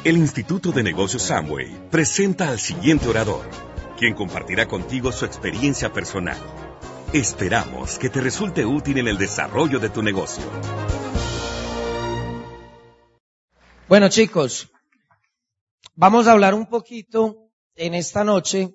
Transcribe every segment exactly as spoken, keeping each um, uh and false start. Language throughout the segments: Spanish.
El Instituto de Negocios Amway presenta al siguiente orador, quien compartirá contigo su experiencia personal. Esperamos que te resulte útil en el desarrollo de tu negocio. Bueno, chicos, vamos a hablar un poquito en esta noche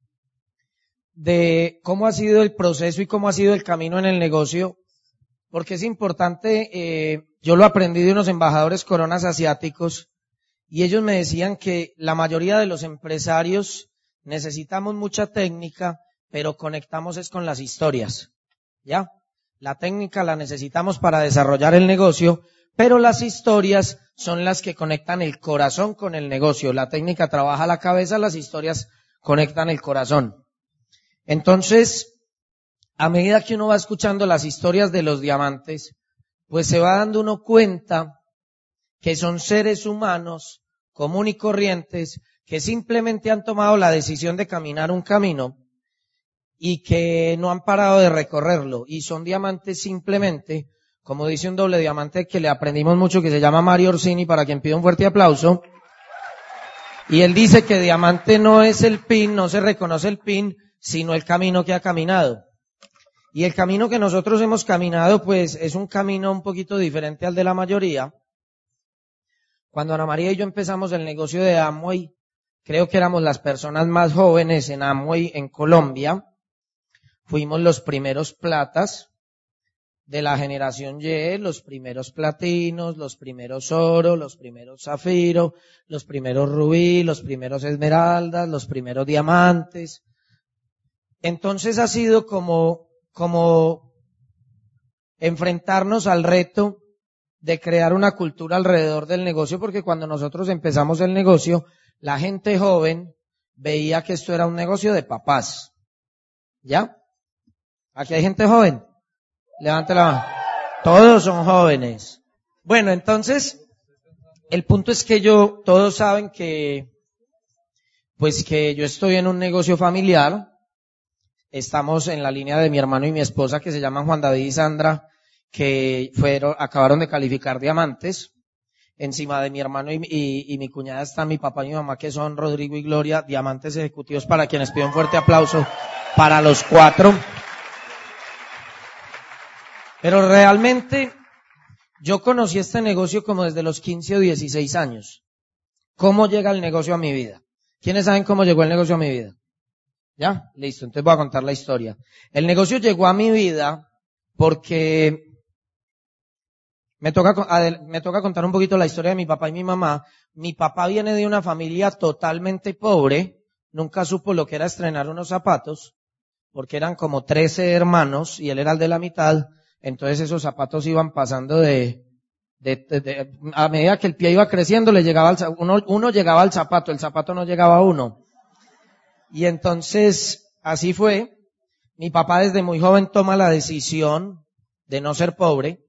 de cómo ha sido el proceso y cómo ha sido el camino en el negocio, porque es importante. Eh, yo lo aprendí de unos embajadores coronas asiáticos y ellos me decían que la mayoría de los empresarios necesitamos mucha técnica, pero conectamos es con las historias, ¿ya? La técnica la necesitamos para desarrollar el negocio, pero las historias son las que conectan el corazón con el negocio. La técnica trabaja la cabeza, las historias conectan el corazón. Entonces, a medida que uno va escuchando las historias de los diamantes, pues se va dando uno cuenta que son seres humanos común y corrientes que simplemente han tomado la decisión de caminar un camino y que no han parado de recorrerlo, y son diamantes simplemente, como dice un doble diamante que le aprendimos mucho, que se llama Mario Orsini, para quien pida un fuerte aplauso, y él dice que diamante no es el pin, no se reconoce el pin, sino el camino que ha caminado. Y el camino que nosotros hemos caminado, pues, es un camino un poquito diferente al de la mayoría. Cuando Ana María y yo empezamos el negocio de Amway, creo que éramos las personas más jóvenes en Amway en Colombia. Fuimos los primeros platas de la generación Y, los primeros platinos, los primeros oro, los primeros zafiro, los primeros rubí, los primeros esmeraldas, los primeros diamantes. Entonces ha sido como, como enfrentarnos al reto de crear una cultura alrededor del negocio, porque cuando nosotros empezamos el negocio, la gente joven veía que esto era un negocio de papás. ¿Ya? ¿Aquí hay gente joven? Levante la mano. Todos son jóvenes. Bueno, entonces, el punto es que yo, todos saben que, pues que yo estoy en un negocio familiar. Estamos en la línea de mi hermano y mi esposa, que se llaman Juan David y Sandra, que fueron, acabaron de calificar diamantes. Encima de mi hermano y, y, y mi cuñada están mi papá y mi mamá, que son Rodrigo y Gloria, diamantes ejecutivos, para quienes pido un fuerte aplauso para los cuatro. Pero realmente, yo conocí este negocio como desde los quince o dieciséis años. ¿Cómo llega el negocio a mi vida? ¿Quiénes saben cómo llegó el negocio a mi vida? ¿Ya? Listo, entonces voy a contar la historia. El negocio llegó a mi vida porque me toca, me toca contar un poquito la historia de mi papá y mi mamá. Mi papá viene de una familia totalmente pobre, nunca supo lo que era estrenar unos zapatos, porque eran como trece hermanos y él era el de la mitad. Entonces esos zapatos iban pasando de, de, de, de a medida que el pie iba creciendo, le llegaba al, uno, uno llegaba al zapato, el zapato no llegaba a uno. Y entonces, así fue. Mi papá desde muy joven toma la decisión de no ser pobre.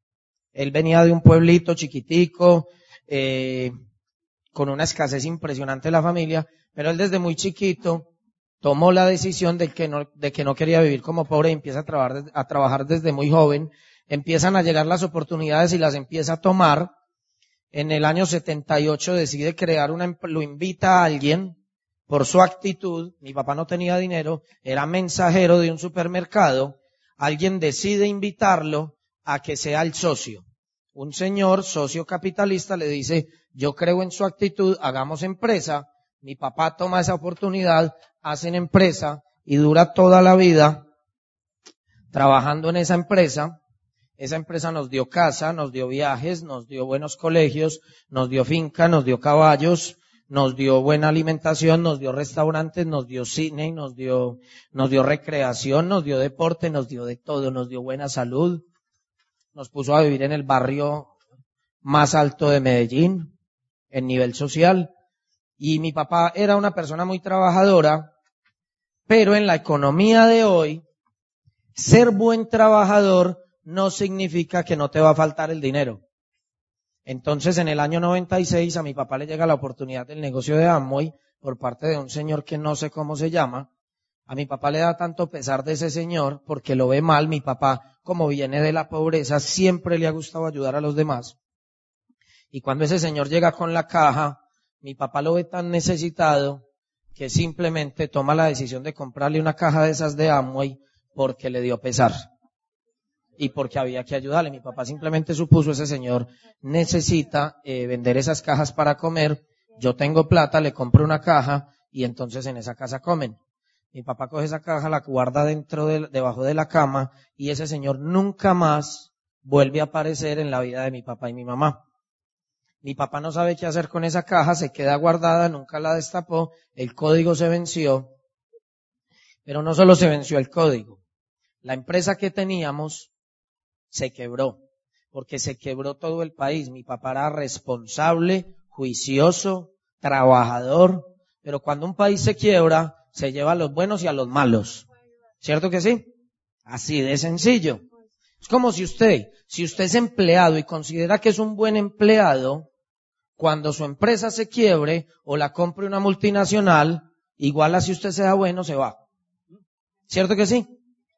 Él venía de un pueblito chiquitico, eh, con una escasez impresionante de la familia, pero él desde muy chiquito tomó la decisión de que no, de que no quería vivir como pobre y empieza a trabajar, a trabajar desde muy joven. Empiezan a llegar las oportunidades y las empieza a tomar. En el año setenta y ocho decide crear una, lo invita a alguien por su actitud. Mi papá no tenía dinero, era mensajero de un supermercado. Alguien decide invitarlo a que sea el socio. Un señor socio capitalista le dice, yo creo en su actitud, hagamos empresa. Mi papá toma esa oportunidad, hacen empresa y dura toda la vida trabajando en esa empresa. Esa empresa nos dio casa, nos dio viajes, nos dio buenos colegios, nos dio finca, nos dio caballos, nos dio buena alimentación, nos dio restaurantes, nos dio cine, nos dio, nos dio recreación, nos dio deporte, nos dio de todo, nos dio buena salud. Nos puso a vivir en el barrio más alto de Medellín, en nivel social. Y mi papá era una persona muy trabajadora, pero en la economía de hoy, ser buen trabajador no significa que no te va a faltar el dinero. Entonces, en el año noventa y seis, a mi papá le llega la oportunidad del negocio de Amway por parte de un señor que no sé cómo se llama. A mi papá le da tanto pesar de ese señor porque lo ve mal. Mi papá, como viene de la pobreza, siempre le ha gustado ayudar a los demás. Y cuando ese señor llega con la caja mi papá lo ve tan necesitado que simplemente toma la decisión de comprarle una caja de esas de Amway porque le dio pesar y porque había que ayudarle. Mi papá simplemente supuso, ese señor necesita eh, vender esas cajas para comer, yo tengo plata, le compro una caja y entonces en esa casa comen. Mi papá coge esa caja, la guarda dentro de, debajo de la cama y ese señor nunca más vuelve a aparecer en la vida de mi papá y mi mamá. Mi papá no sabe qué hacer con esa caja, se queda guardada, nunca la destapó, el código se venció, pero no solo se venció el código, la empresa que teníamos se quebró, porque se quebró todo el país. Mi papá era responsable, juicioso, trabajador, pero cuando un país se quiebra, se lleva a los buenos y a los malos. ¿Cierto que sí? Así de sencillo. Es como si usted, si usted es empleado y considera que es un buen empleado, cuando su empresa se quiebre o la compre una multinacional, igual así usted sea bueno, se va. ¿Cierto que sí?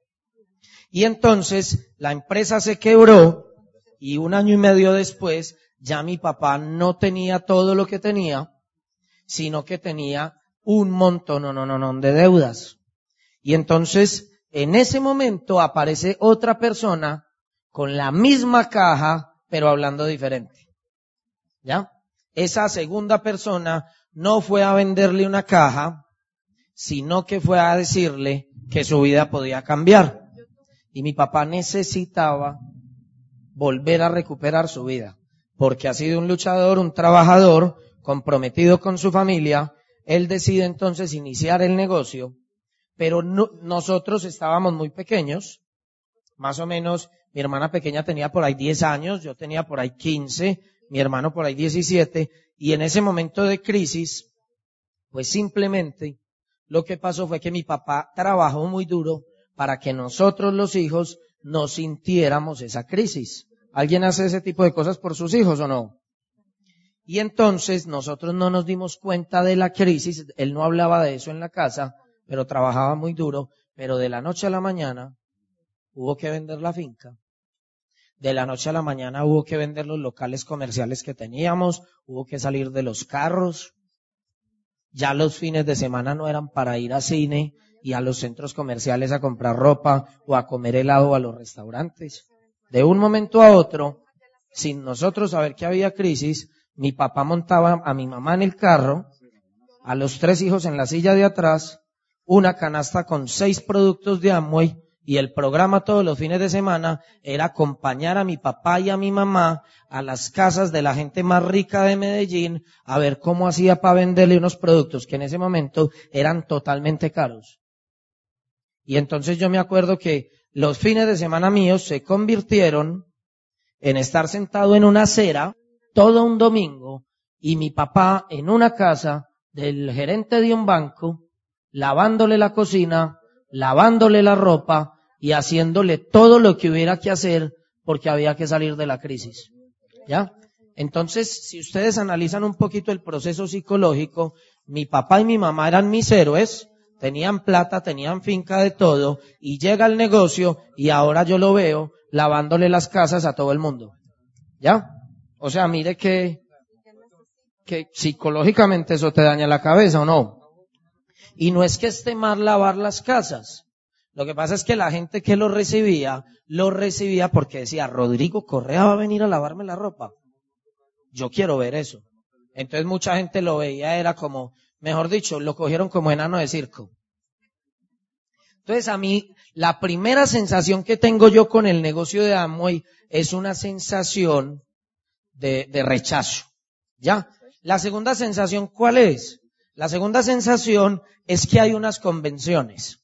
Y entonces la empresa se quebró y un año y medio después ya mi papá no tenía todo lo que tenía, sino que tenía un montón, no, no, no, no, de deudas. Y entonces, en ese momento aparece otra persona con la misma caja, pero hablando diferente. ¿Ya? Esa segunda persona no fue a venderle una caja, sino que fue a decirle que su vida podía cambiar. Y mi papá necesitaba volver a recuperar su vida, porque ha sido un luchador, un trabajador, comprometido con su familia. Él decide entonces iniciar el negocio, pero no, nosotros estábamos muy pequeños, más o menos, mi hermana pequeña tenía por ahí diez años, yo tenía por ahí quince, mi hermano por ahí diecisiete, y en ese momento de crisis, pues simplemente lo que pasó fue que mi papá trabajó muy duro para que nosotros los hijos no sintiéramos esa crisis. ¿Alguien hace ese tipo de cosas por sus hijos o no? Y entonces nosotros no nos dimos cuenta de la crisis, él no hablaba de eso en la casa, pero trabajaba muy duro, pero de la noche a la mañana hubo que vender la finca, de la noche a la mañana hubo que vender los locales comerciales que teníamos, hubo que salir de los carros, ya los fines de semana no eran para ir a cine y a los centros comerciales a comprar ropa o a comer helado o a los restaurantes. De un momento a otro, sin nosotros saber que había crisis, mi papá montaba a mi mamá en el carro, a los tres hijos en la silla de atrás, una canasta con seis productos de Amway, y el programa todos los fines de semana era acompañar a mi papá y a mi mamá a las casas de la gente más rica de Medellín a ver cómo hacía para venderle unos productos que en ese momento eran totalmente caros. Y entonces yo me acuerdo que los fines de semana míos se convirtieron en estar sentado en una acera todo un domingo y mi papá en una casa del gerente de un banco, lavándole la cocina, lavándole la ropa y haciéndole todo lo que hubiera que hacer porque había que salir de la crisis. ¿Ya? Entonces, si ustedes analizan un poquito el proceso psicológico, mi papá y mi mamá eran mis héroes, tenían plata, tenían finca de todo, y llega el negocio y ahora yo lo veo lavándole las casas a todo el mundo. ¿Ya? O sea, mire que, que psicológicamente eso te daña la cabeza, ¿o no? Y no es que esté mal lavar las casas. Lo que pasa es que la gente que lo recibía, lo recibía porque decía, Rodrigo Correa va a venir a lavarme la ropa. Yo quiero ver eso. Entonces mucha gente lo veía, era como, mejor dicho, lo cogieron como enano de circo. Entonces a mí, la primera sensación que tengo yo con el negocio de Amway es una sensación de, de rechazo. ¿Ya? La segunda sensación, ¿cuál es? La segunda sensación es que hay unas convenciones.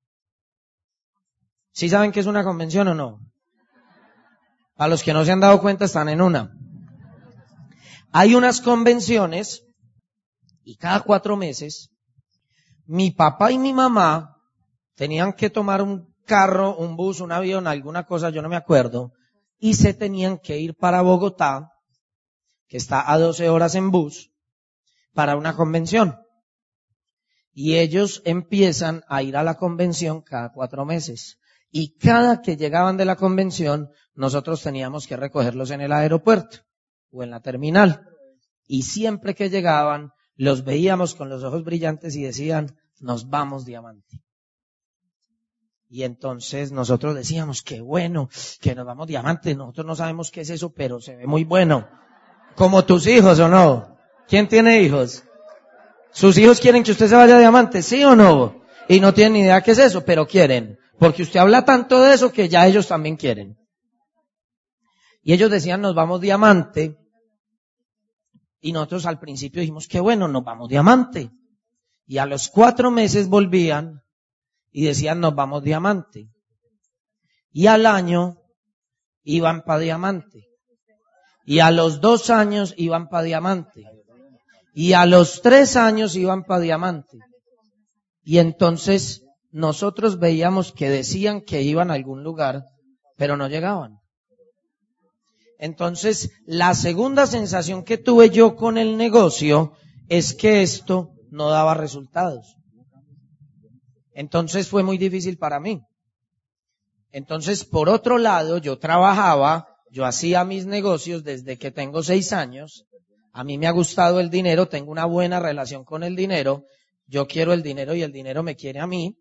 ¿Sí saben qué es una convención o no? A los que no se han dado cuenta están en una. Hay unas convenciones y cada cuatro meses mi papá y mi mamá tenían que tomar un carro, un bus, un avión, alguna cosa, yo no me acuerdo, y se tenían que ir para Bogotá, que está a doce horas en bus, para una convención. Y ellos empiezan a ir a la convención cada cuatro meses. Y cada que llegaban de la convención, nosotros teníamos que recogerlos en el aeropuerto o en la terminal. Y siempre que llegaban, los veíamos con los ojos brillantes y decían, nos vamos diamante. Y entonces nosotros decíamos, qué bueno, que nos vamos diamante. Nosotros no sabemos qué es eso, pero se ve muy bueno. Como tus hijos, ¿o no? ¿Quién tiene hijos? ¿Sus hijos quieren que usted se vaya diamante, sí o no? Y no tienen ni idea qué es eso, pero quieren. Porque usted habla tanto de eso que ya ellos también quieren. Y ellos decían, nos vamos diamante. Y nosotros al principio dijimos, qué bueno, nos vamos diamante. Y a los cuatro meses volvían y decían, nos vamos diamante. Y al año iban para diamante. Y a los dos años iban para diamante. Y a los tres años iban para diamante. Y entonces nosotros veíamos que decían que iban a algún lugar, pero no llegaban. Entonces, la segunda sensación que tuve yo con el negocio es que esto no daba resultados. Entonces fue muy difícil para mí. Entonces, por otro lado, yo trabajaba, yo hacía mis negocios desde que tengo seis años. A mí me ha gustado el dinero, tengo una buena relación con el dinero. Yo quiero el dinero y el dinero me quiere a mí.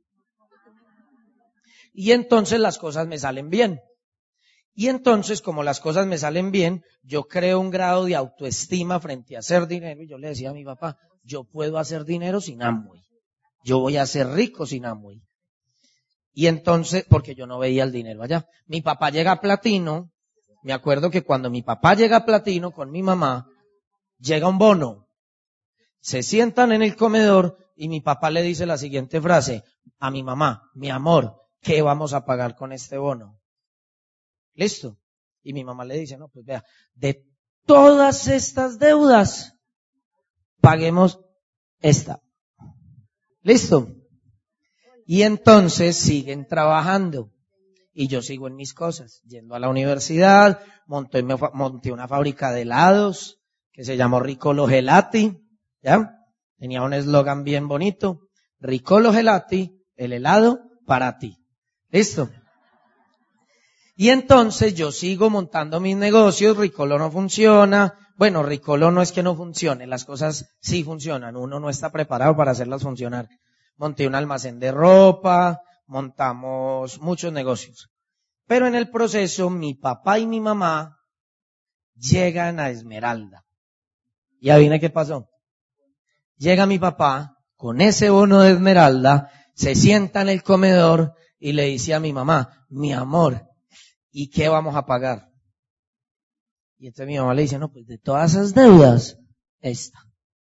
Y entonces las cosas me salen bien. Y entonces, como las cosas me salen bien, yo creo un grado de autoestima frente a hacer dinero. Y yo le decía a mi papá, yo puedo hacer dinero sin Amway. Yo voy a ser rico sin Amway. Y entonces, porque yo no veía el dinero allá. Mi papá llega a platino. Me acuerdo que cuando mi papá llega a platino con mi mamá, llega un bono. Se sientan en el comedor y mi papá le dice la siguiente frase a mi mamá, mi amor, ¿qué vamos a pagar con este bono? ¿Listo? Y mi mamá le dice, no, pues vea, de todas estas deudas, paguemos esta. ¿Listo? Y entonces siguen trabajando. Y yo sigo en mis cosas, yendo a la universidad, monté, monté una fábrica de helados que se llamó Riccolo Gelati, ¿ya? Tenía un eslogan bien bonito, Riccolo Gelati, el helado para ti. ¿Listo? Y entonces yo sigo montando mis negocios, Riccolo no funciona. Bueno, Riccolo no es que no funcione, las cosas sí funcionan, uno no está preparado para hacerlas funcionar. Monté un almacén de ropa, montamos muchos negocios. Pero en el proceso mi papá y mi mamá llegan a Esmeralda. ¿Y adivina qué pasó? Llega mi papá con ese bono de Esmeralda, se sienta en el comedor y le dice a mi mamá, mi amor, ¿y qué vamos a pagar? Y entonces mi mamá le dice, no, pues de todas esas deudas, esta.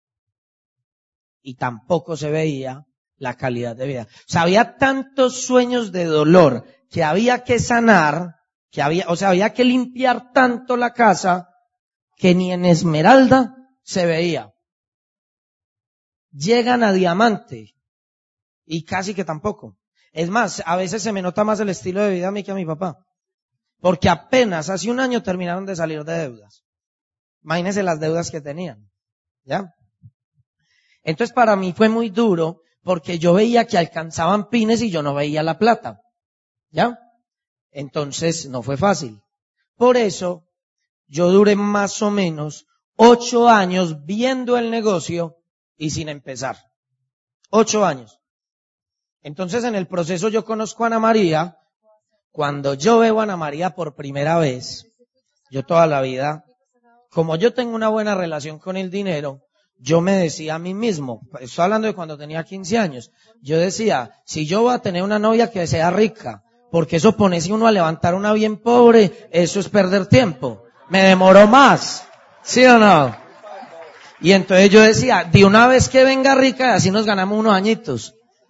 Y tampoco se veía la calidad de vida. O sea, había tantos sueños de dolor que había que sanar, que había, o sea, había que limpiar tanto la casa que ni en Esmeralda se veía. Llegan a diamante y casi que tampoco. Es más, a veces se me nota más el estilo de vida a mí que a mi papá. Porque apenas hace un año terminaron de salir de deudas. Imagínense las deudas que tenían. ¿Ya? Entonces para mí fue muy duro porque yo veía que alcanzaban pines y yo no veía la plata. ¿Ya? Entonces no fue fácil. Por eso yo duré más o menos ocho años viendo el negocio y sin empezar. Ocho años. Entonces en el proceso yo conozco a Ana María. Cuando yo veo a Ana María por primera vez, yo toda la vida, como yo tengo una buena relación con el dinero, yo me decía a mí mismo, estoy hablando de cuando tenía quince años, yo decía, si yo voy a tener una novia que sea rica, porque eso ponerse uno a levantar una bien pobre, eso es perder tiempo. Me demoró más, ¿sí o no? Y entonces yo decía, de una vez que venga rica, así nos ganamos unos añitos.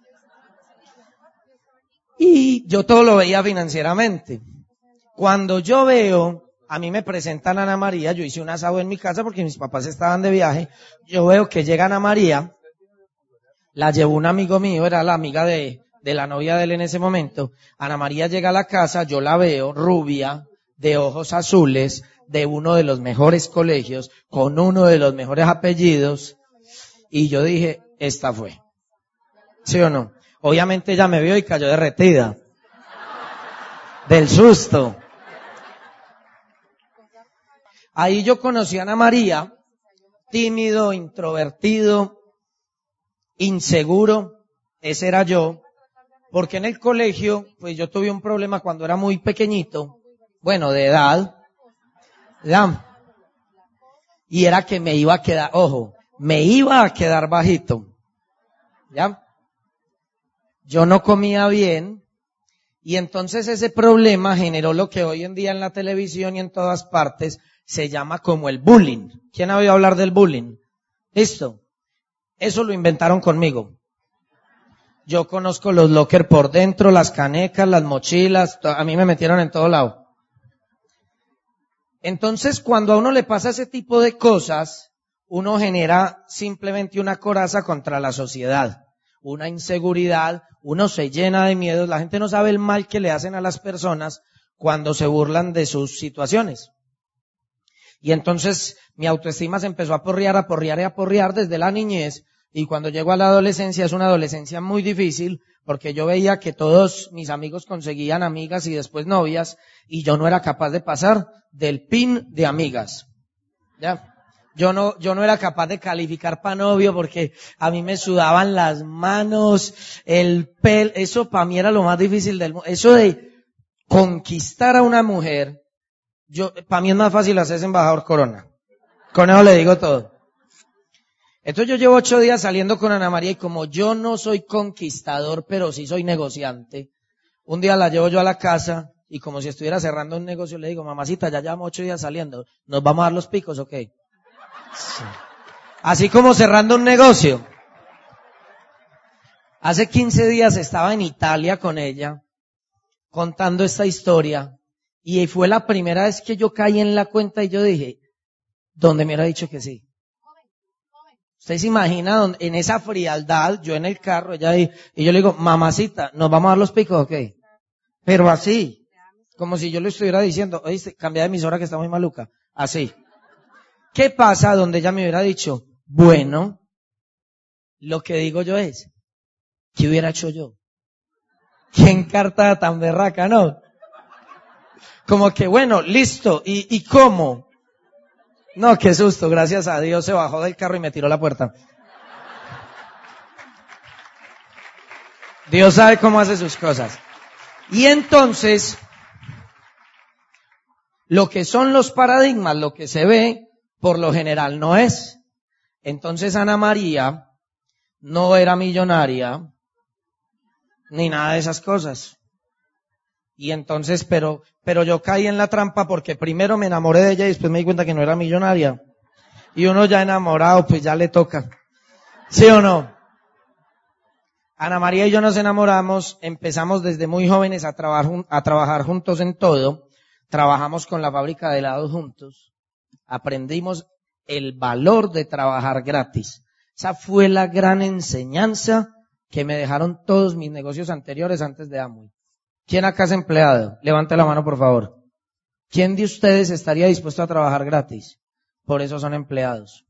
Y yo todo lo veía financieramente. Cuando yo veo, a mí me presentan a Ana María, yo hice un asado en mi casa porque mis papás estaban de viaje, yo veo que llega Ana María, la llevó un amigo mío, era la amiga de, de la novia de él en ese momento. Ana María llega a la casa, yo la veo, rubia, de ojos azules, de uno de los mejores colegios, con uno de los mejores apellidos, y yo dije, esta fue. ¿Sí o no? Obviamente ella me vio y cayó derretida. Del susto. Ahí yo conocí a Ana María tímido, introvertido, inseguro, ese era yo, porque en el colegio, pues yo tuve un problema cuando era muy pequeñito, bueno, de edad, ¿ya? Y era que me iba a quedar, ojo, me iba a quedar bajito, ¿ya? Yo no comía bien, y entonces ese problema generó lo que hoy en día en la televisión y en todas partes se llama como el bullying. ¿Quién ha oído hablar del bullying? ¿Listo? Eso lo inventaron conmigo. Yo conozco los lockers por dentro, las canecas, las mochilas, a mí me metieron en todo lado. Entonces, cuando a uno le pasa ese tipo de cosas, uno genera simplemente una coraza contra la sociedad, una inseguridad, uno se llena de miedos, la gente no sabe el mal que le hacen a las personas cuando se burlan de sus situaciones. Y entonces mi autoestima se empezó a porrear, a porrear y a porrear desde la niñez, y cuando llego a la adolescencia es una adolescencia muy difícil, porque yo veía que todos mis amigos conseguían amigas y después novias, y yo no era capaz de pasar del pin de amigas. ¿Ya? Yo no, yo no era capaz de calificar para novio porque a mí me sudaban las manos, el pelo, eso para mí era lo más difícil del mundo. Eso de conquistar a una mujer, yo, para mí es más fácil hacerse embajador Corona. Con eso le digo todo. Entonces yo llevo ocho días saliendo con Ana María y como yo no soy conquistador, pero sí soy negociante, un día la llevo yo a la casa y como si estuviera cerrando un negocio le digo, mamacita, ya llevamos ocho días saliendo, ¿nos vamos a dar los picos o qué? Sí. Así como cerrando un negocio. Hace quince días estaba en Italia con ella, contando esta historia, y fue la primera vez que yo caí en la cuenta y yo dije, ¿dónde me hubiera dicho que sí? Usted se imagina donde, en esa frialdad, yo en el carro, ella ahí, y yo le digo, mamacita, ¿nos vamos a dar los picos o qué? Pero así, como si yo le estuviera diciendo, oíste, cambia de emisora que está muy maluca, así. ¿Qué pasa donde ella me hubiera dicho, bueno, lo que digo yo es, ¿qué hubiera hecho yo? ¿Qué encartada tan berraca, no? Como que, bueno, listo, ¿y, y cómo? No, qué susto, gracias a Dios se bajó del carro y me tiró la puerta. Dios sabe cómo hace sus cosas. Y entonces, lo que son los paradigmas, lo que se ve, por lo general no es. Entonces Ana María no era millonaria, ni nada de esas cosas. Y entonces, pero, pero yo caí en la trampa porque primero me enamoré de ella y después me di cuenta que no era millonaria. Y uno ya enamorado, pues ya le toca. ¿Sí o no? Ana María y yo nos enamoramos, empezamos desde muy jóvenes a trabajar, a trabajar juntos en todo. Trabajamos con la fábrica de helados juntos. Aprendimos el valor de trabajar gratis. Esa fue la gran enseñanza que me dejaron todos mis negocios anteriores antes de Amway. ¿Quién acá es empleado? Levante la mano, por favor. ¿Quién de ustedes estaría dispuesto a trabajar gratis? Por eso son empleados.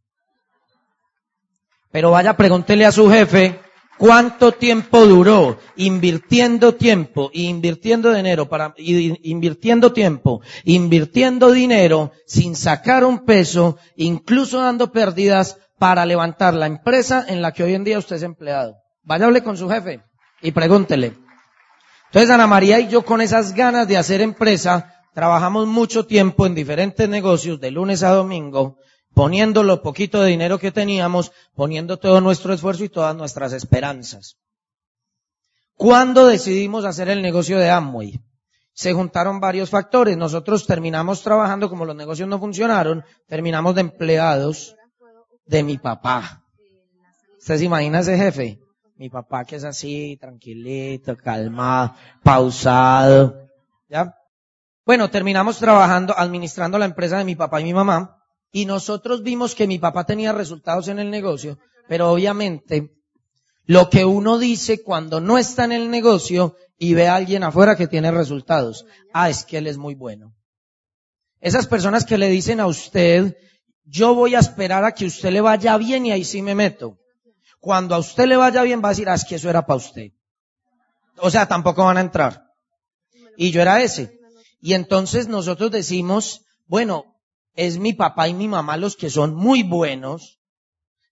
Pero vaya, pregúntele a su jefe cuánto tiempo duró invirtiendo tiempo, e invirtiendo dinero para, y, invirtiendo tiempo, invirtiendo dinero sin sacar un peso, incluso dando pérdidas para levantar la empresa en la que hoy en día usted es empleado. Vaya, hable con su jefe y pregúntele. Entonces Ana María y yo con esas ganas de hacer empresa, trabajamos mucho tiempo en diferentes negocios de lunes a domingo, poniendo lo poquito de dinero que teníamos, poniendo todo nuestro esfuerzo y todas nuestras esperanzas. ¿Cuándo decidimos hacer el negocio de Amway? Se juntaron varios factores. Nosotros terminamos trabajando, como los negocios no funcionaron, terminamos de empleados de mi papá. ¿Usted se imagina ese jefe? Mi papá que es así, tranquilito, calmado, pausado, ¿ya? Bueno, terminamos trabajando, administrando la empresa de mi papá y mi mamá, y nosotros vimos que mi papá tenía resultados en el negocio, pero obviamente, lo que uno dice cuando no está en el negocio y ve a alguien afuera que tiene resultados, ah, es que él es muy bueno. Esas personas que le dicen a usted, yo voy a esperar a que usted le vaya bien y ahí sí me meto. Cuando a usted le vaya bien va a decir, ah, es que eso era para usted. O sea, tampoco van a entrar. Y yo era ese. Y entonces nosotros decimos, bueno, es mi papá y mi mamá los que son muy buenos,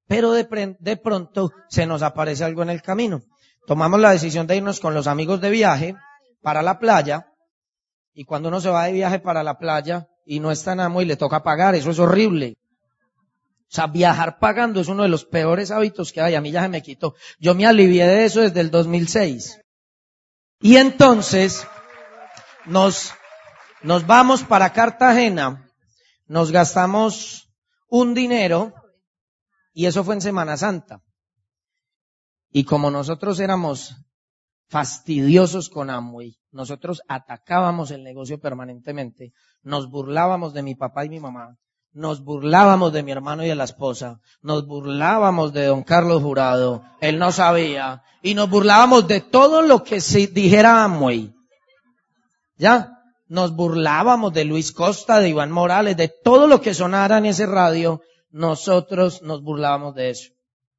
Pero de, pre- de pronto se nos aparece algo en el camino. Tomamos la decisión de irnos con los amigos de viaje para la playa, y cuando uno se va de viaje para la playa y no está en Amway, le toca pagar, eso es horrible. O sea, viajar pagando es uno de los peores hábitos que hay, a mí ya se me quitó. Yo me alivié de eso desde el dos mil seis. Y entonces, nos, nos vamos para Cartagena, nos gastamos un dinero, y eso fue en Semana Santa. Y como nosotros éramos fastidiosos con Amway, nosotros atacábamos el negocio permanentemente, nos burlábamos de mi papá y mi mamá, nos burlábamos de mi hermano y de la esposa, nos burlábamos de don Carlos Jurado, él no sabía, y nos burlábamos de todo lo que se dijera Amway. ¿Ya? Nos burlábamos de Luis Costa, de Iván Morales, de todo lo que sonara en ese radio, nosotros nos burlábamos de eso.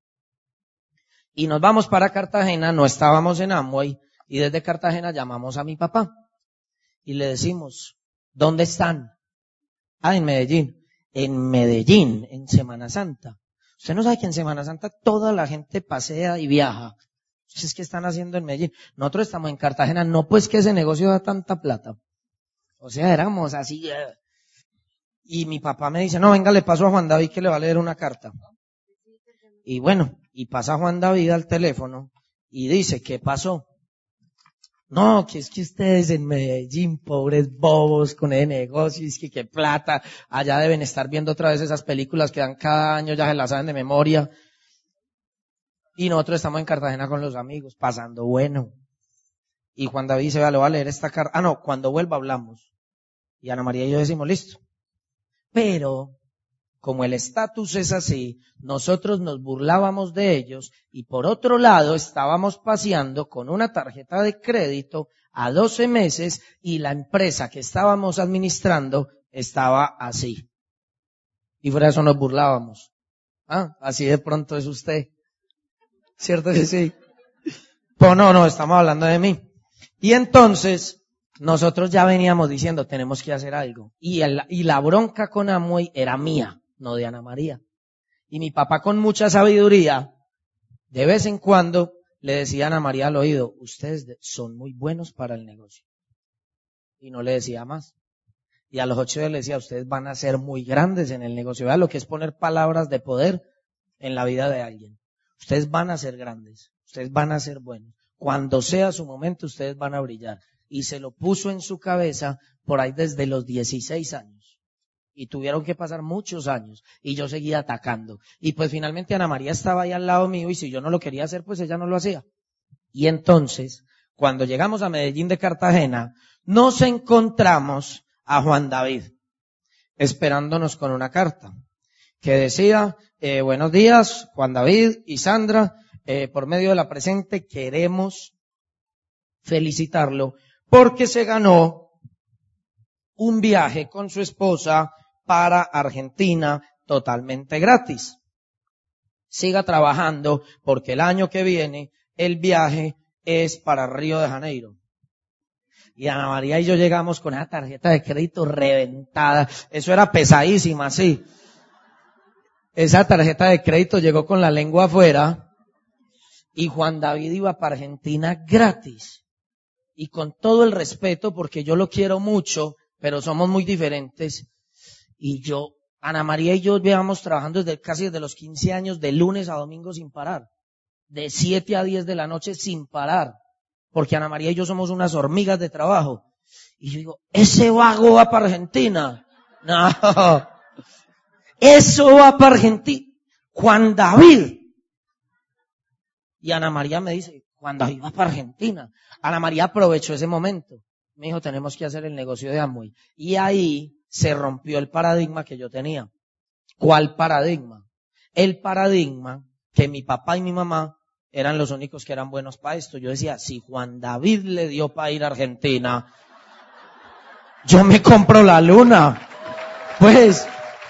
Y nos vamos para Cartagena, no estábamos en Amway, y desde Cartagena llamamos a mi papá. Y le decimos, ¿dónde están? Ah, en Medellín. En Medellín, en Semana Santa. Usted no sabe que en Semana Santa toda la gente pasea y viaja. ¿Ustedes qué están haciendo en Medellín? Nosotros estamos en Cartagena, no pues que ese negocio da tanta plata. O sea, éramos así. Y mi papá me dice, no, venga, le paso a Juan David que le va a leer una carta. Y bueno, y pasa Juan David al teléfono y dice, ¿qué pasó? No, que es que ustedes en Medellín, pobres bobos con el negocio, es que qué plata, allá deben estar viendo otra vez esas películas que dan cada año, ya se las saben de memoria. Y nosotros estamos en Cartagena con los amigos, pasando bueno. Y Juan David dice, vea, le voy a leer esta carta. Ah, no, cuando vuelva hablamos. Y Ana María y yo decimos, listo. Pero, como el estatus es así, nosotros nos burlábamos de ellos y por otro lado estábamos paseando con una tarjeta de crédito a doce meses y la empresa que estábamos administrando estaba así. Y por eso nos burlábamos. Ah, así de pronto es usted. ¿Cierto que sí? Pues no, no, estamos hablando de mí. Y entonces, nosotros ya veníamos diciendo, tenemos que hacer algo. Y, el, y la bronca con Amway era mía, no de Ana María. Y mi papá con mucha sabiduría, de vez en cuando, le decía a Ana María al oído, ustedes son muy buenos para el negocio. Y no le decía más. Y a los ocho días le decía, ustedes van a ser muy grandes en el negocio. Vean lo que es poner palabras de poder en la vida de alguien. Ustedes van a ser grandes, ustedes van a ser buenos. Cuando sea su momento, ustedes van a brillar. Y se lo puso en su cabeza por ahí desde los dieciséis años. Y tuvieron que pasar muchos años. Y yo seguía atacando. Y pues finalmente Ana María estaba ahí al lado mío y si yo no lo quería hacer, pues ella no lo hacía. Y entonces, cuando llegamos a Medellín de Cartagena, nos encontramos a Juan David, esperándonos con una carta que decía, eh, buenos días, Juan David y Sandra, eh, por medio de la presente queremos felicitarlo porque se ganó un viaje con su esposa para Argentina totalmente gratis. Siga trabajando porque el año que viene el viaje es para Río de Janeiro. Y Ana María y yo llegamos con esa tarjeta de crédito reventada. Eso era pesadísima, sí. Esa tarjeta de crédito llegó con la lengua afuera y Juan David iba para Argentina gratis. Y con todo el respeto, porque yo lo quiero mucho, pero somos muy diferentes. Y yo, Ana María y yo llevamos trabajando desde casi desde los quince años, de lunes a domingo sin parar. De siete a diez de la noche sin parar. Porque Ana María y yo somos unas hormigas de trabajo. Y yo digo, ese vago va para Argentina. No. Eso va para Argentina. Juan David. Y Ana María me dice, Juan David va para Argentina. Ana María aprovechó ese momento. Me dijo, tenemos que hacer el negocio de Amway. Y ahí se rompió el paradigma que yo tenía. ¿Cuál paradigma? El paradigma que mi papá y mi mamá eran los únicos que eran buenos para esto. Yo decía, si Juan David le dio para ir a Argentina, yo me compro la luna. Pues,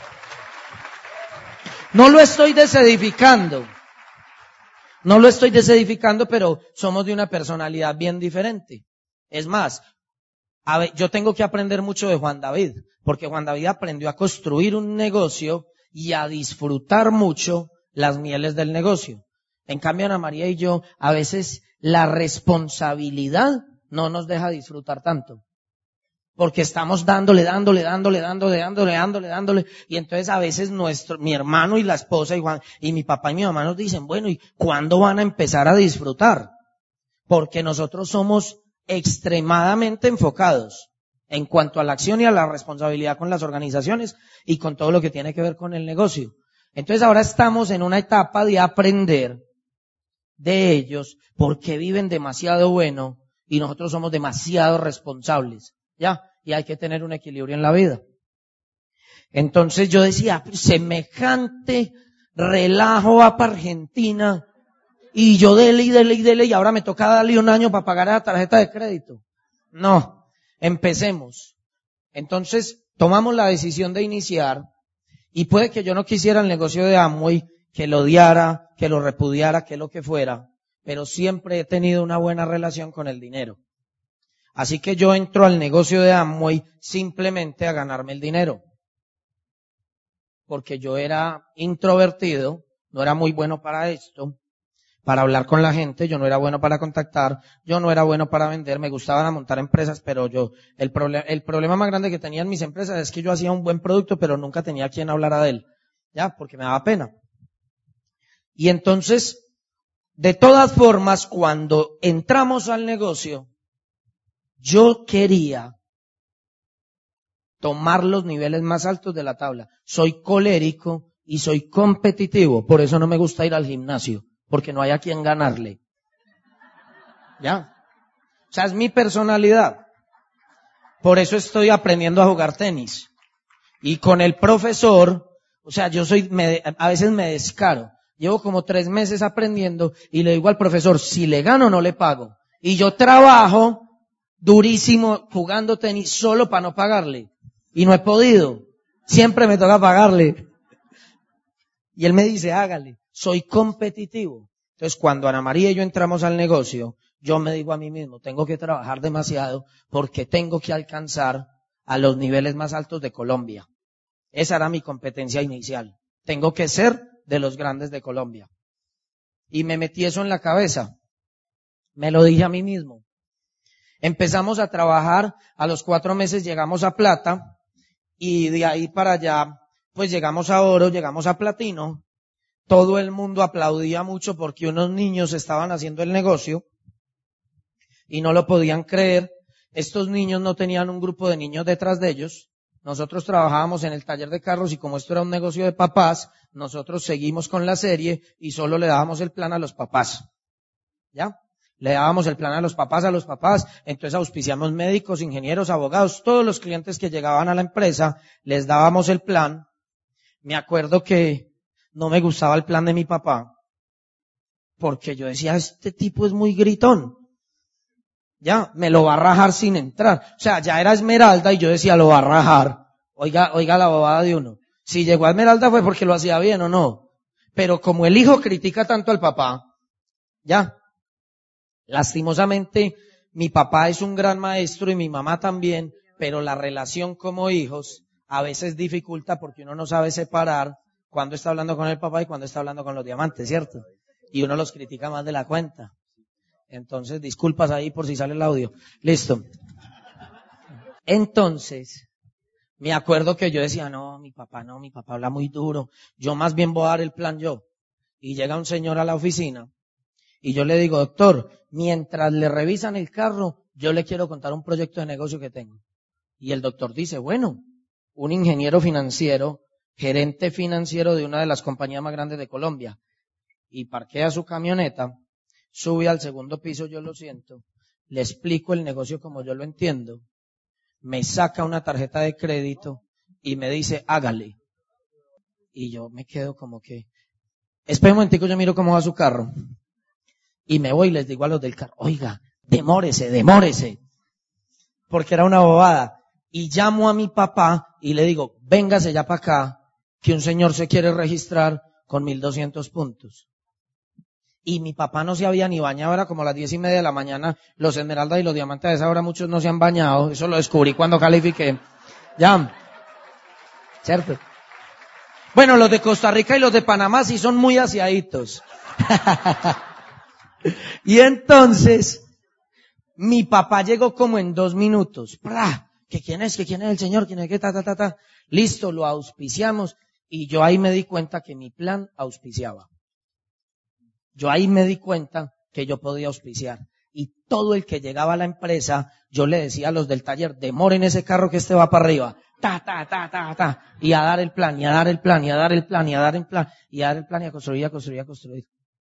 no lo estoy desedificando. No lo estoy desedificando, pero somos de una personalidad bien diferente. Es más, a ver, yo tengo que aprender mucho de Juan David, porque Juan David aprendió a construir un negocio y a disfrutar mucho las mieles del negocio. En cambio, Ana María y yo, a veces la responsabilidad no nos deja disfrutar tanto. Porque estamos dándole, dándole, dándole, dándole, dándole, dándole, dándole. Y entonces a veces nuestro, mi hermano y la esposa y Juan, y mi papá y mi mamá nos dicen, bueno, ¿y cuándo van a empezar a disfrutar? Porque nosotros somos extremadamente enfocados en cuanto a la acción y a la responsabilidad con las organizaciones y con todo lo que tiene que ver con el negocio. Entonces ahora estamos en una etapa de aprender de ellos porque viven demasiado bueno y nosotros somos demasiado responsables. Ya, y hay que tener un equilibrio en la vida. Entonces yo decía, semejante relajo va para Argentina y yo dele y dele y dele y ahora me toca darle un año para pagar la tarjeta de crédito. No, empecemos. Entonces tomamos la decisión de iniciar y puede que yo no quisiera el negocio de Amway, que lo odiara, que lo repudiara, que lo que fuera, pero siempre he tenido una buena relación con el dinero. Así que yo entro al negocio de Amway simplemente a ganarme el dinero. Porque yo era introvertido, no era muy bueno para esto, para hablar con la gente, yo no era bueno para contactar, yo no era bueno para vender, me gustaba montar empresas, pero yo, el problema, el problema más grande que tenía en mis empresas es que yo hacía un buen producto, pero nunca tenía quien hablara de él. Ya, porque me daba pena. Y entonces, de todas formas, cuando entramos al negocio, yo quería tomar los niveles más altos de la tabla. Soy colérico y soy competitivo. Por eso no me gusta ir al gimnasio, porque no hay a quien ganarle. ¿Ya? O sea, es mi personalidad. Por eso estoy aprendiendo a jugar tenis. Y con el profesor, o sea, yo soy, me, a veces me descaro. Llevo como tres meses aprendiendo y le digo al profesor, si le gano no le pago. Y yo trabajo durísimo jugando tenis solo para no pagarle. Y no he podido. Siempre me toca pagarle. Y él me dice, hágale. Soy competitivo. Entonces, cuando Ana María y yo entramos al negocio, yo me digo a mí mismo, tengo que trabajar demasiado porque tengo que alcanzar a los niveles más altos de Colombia. Esa era mi competencia inicial. Tengo que ser de los grandes de Colombia. Y me metí eso en la cabeza. Me lo dije a mí mismo. Empezamos a trabajar, a los cuatro meses llegamos a plata y de ahí para allá pues llegamos a oro, llegamos a platino. Todo el mundo aplaudía mucho porque unos niños estaban haciendo el negocio y no lo podían creer. Estos niños no tenían un grupo de niños detrás de ellos. Nosotros trabajábamos en el taller de carros y como esto era un negocio de papás, nosotros seguimos con la serie y solo le dábamos el plan a los papás. ¿Ya? Le dábamos el plan a los papás, a los papás, entonces auspiciamos médicos, ingenieros, abogados, todos los clientes que llegaban a la empresa, les dábamos el plan. Me acuerdo que no me gustaba el plan de mi papá, porque yo decía, este tipo es muy gritón. Ya, me lo va a rajar sin entrar. O sea, ya era Esmeralda y yo decía, lo va a rajar. Oiga, oiga la bobada de uno. Si llegó a Esmeralda fue porque lo hacía bien o no. Pero como el hijo critica tanto al papá, ya. Lastimosamente, mi papá es un gran maestro y mi mamá también, pero la relación como hijos a veces dificulta porque uno no sabe separar cuando está hablando con el papá y cuando está hablando con los diamantes, ¿cierto? Y uno los critica más de la cuenta. Entonces, disculpas ahí por si sale el audio. Listo. Entonces, me acuerdo que yo decía, no, mi papá no, mi papá habla muy duro. Yo más bien voy a dar el plan yo. Y llega un señor a la oficina y yo le digo, doctor, mientras le revisan el carro, yo le quiero contar un proyecto de negocio que tengo. Y el doctor dice, bueno, un ingeniero financiero, gerente financiero de una de las compañías más grandes de Colombia, y parquea su camioneta, sube al segundo piso, yo lo siento, le explico el negocio como yo lo entiendo, me saca una tarjeta de crédito y me dice, hágale. Y yo me quedo como que, espera un momentico, yo miro cómo va su carro. Y me voy y les digo a los del carro, oiga, demórese, demórese. Porque era una bobada. Y llamo a mi papá y le digo, véngase ya para acá, que un señor se quiere registrar con mil doscientos puntos. Y mi papá no se había ni bañado, era como las diez y media de la mañana, los esmeraldas y los diamantes a esa hora muchos no se han bañado, eso lo descubrí cuando califiqué. Ya, ¿cierto? Bueno, los de Costa Rica y los de Panamá sí son muy aseaditos. Y entonces, mi papá llegó como en dos minutos. ¡Pra! ¿Que quién es? ¿Que quién es el señor? ¿Quién es? ¿Qué? Ta, ta, ta, ta. Listo, lo auspiciamos. Y yo ahí me di cuenta que mi plan auspiciaba. Yo ahí me di cuenta que yo podía auspiciar. Y todo el que llegaba a la empresa, yo le decía a los del taller, demoren ese carro que este va para arriba. Ta, ta, ta, ta, ta. Y a dar el plan, y a dar el plan, y a dar el plan, y a dar el plan, y a dar el plan, y a construir, a construir, a construir.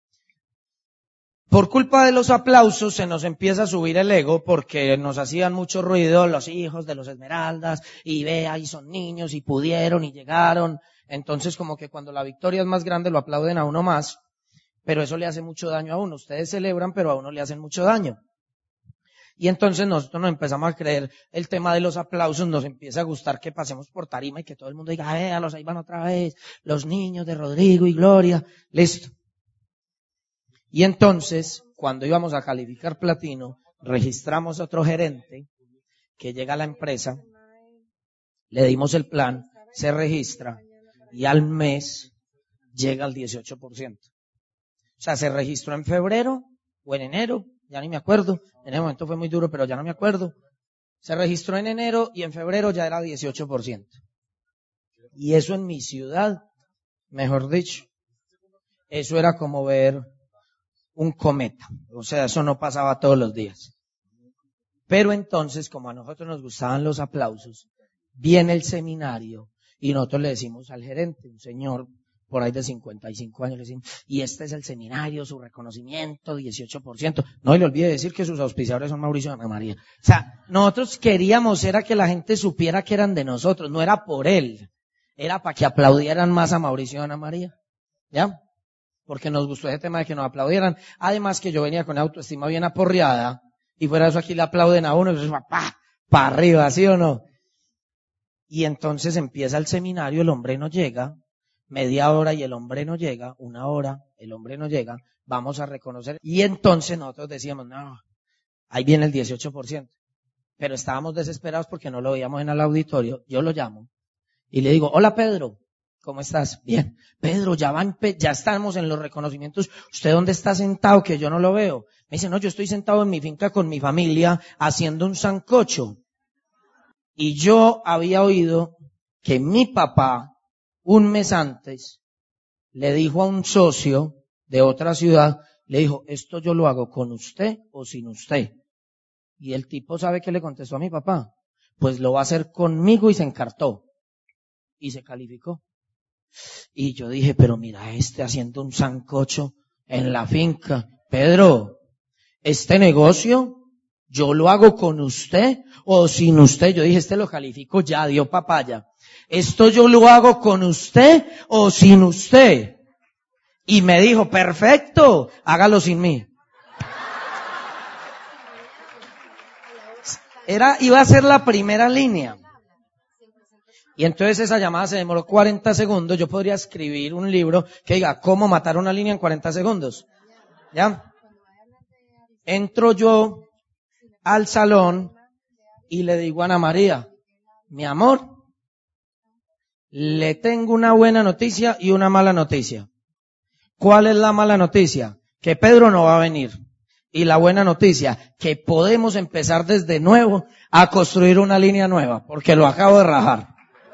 Por culpa de los aplausos se nos empieza a subir el ego porque nos hacían mucho ruido los hijos de los Esmeraldas, y vea, y son niños, y pudieron, y llegaron. Entonces como que cuando la victoria es más grande lo aplauden a uno más. Pero eso le hace mucho daño a uno. Ustedes celebran, pero a uno le hacen mucho daño. Y entonces nosotros nos empezamos a creer el tema de los aplausos, nos empieza a gustar que pasemos por tarima y que todo el mundo diga, véalos, ahí van otra vez, los niños de Rodrigo y Gloria, listo. Y entonces, cuando íbamos a calificar platino, registramos a otro gerente que llega a la empresa, le dimos el plan, se registra y al mes llega al dieciocho por ciento. O sea, se registró en febrero o en enero, ya ni me acuerdo. En ese momento fue muy duro, pero ya no me acuerdo. Se registró en enero y en febrero ya era dieciocho por ciento. Y eso en mi ciudad, mejor dicho, eso era como ver un cometa. O sea, eso no pasaba todos los días. Pero entonces, como a nosotros nos gustaban los aplausos, viene el seminario y nosotros le decimos al gerente, un señor por ahí de cincuenta y cinco años, le decimos, y este es el seminario, su reconocimiento, dieciocho por ciento. No, y le olvide decir que sus auspiciadores son Mauricio y Ana María. O sea, nosotros queríamos era que la gente supiera que eran de nosotros, no era por él, era para que aplaudieran más a Mauricio y Ana María. ¿Ya? Porque nos gustó ese tema de que nos aplaudieran. Además que yo venía con autoestima bien aporreada, y fuera de eso aquí le aplauden a uno, y eso es pa, pa arriba, ¿sí o no? Y entonces empieza el seminario, el hombre no llega, media hora y el hombre no llega, una hora, el hombre no llega, vamos a reconocer. Y entonces nosotros decíamos, no, ahí viene el dieciocho por ciento. Pero estábamos desesperados porque no lo veíamos en el auditorio. Yo lo llamo y le digo, hola Pedro, ¿cómo estás? Bien. Pedro, ya van, ya estamos en los reconocimientos. ¿Usted dónde está sentado que yo no lo veo? Me dice, no, yo estoy sentado en mi finca con mi familia haciendo un sancocho. Y yo había oído que mi papá, un mes antes, le dijo a un socio de otra ciudad, le dijo, esto yo lo hago con usted o sin usted. Y el tipo, ¿sabe qué le contestó a mi papá? Pues lo va a hacer conmigo, y se encartó. Y se calificó. Y yo dije, pero mira este haciendo un sancocho en la finca. Pedro, este negocio yo lo hago con usted o sin usted. Yo dije, este lo califico ya, dio papaya. Esto yo lo hago con usted o sin usted. Y me dijo, perfecto, hágalo sin mí. Era, iba a ser la primera línea. Y entonces esa llamada se demoró cuarenta segundos. Yo podría escribir un libro que diga, ¿cómo matar una línea en cuarenta segundos? ¿Ya? Entro yo al salón y le digo a Ana María, mi amor, le tengo una buena noticia y una mala noticia. ¿Cuál es la mala noticia? Que Pedro no va a venir. Y la buena noticia, que podemos empezar desde nuevo a construir una línea nueva, porque lo acabo de rajar.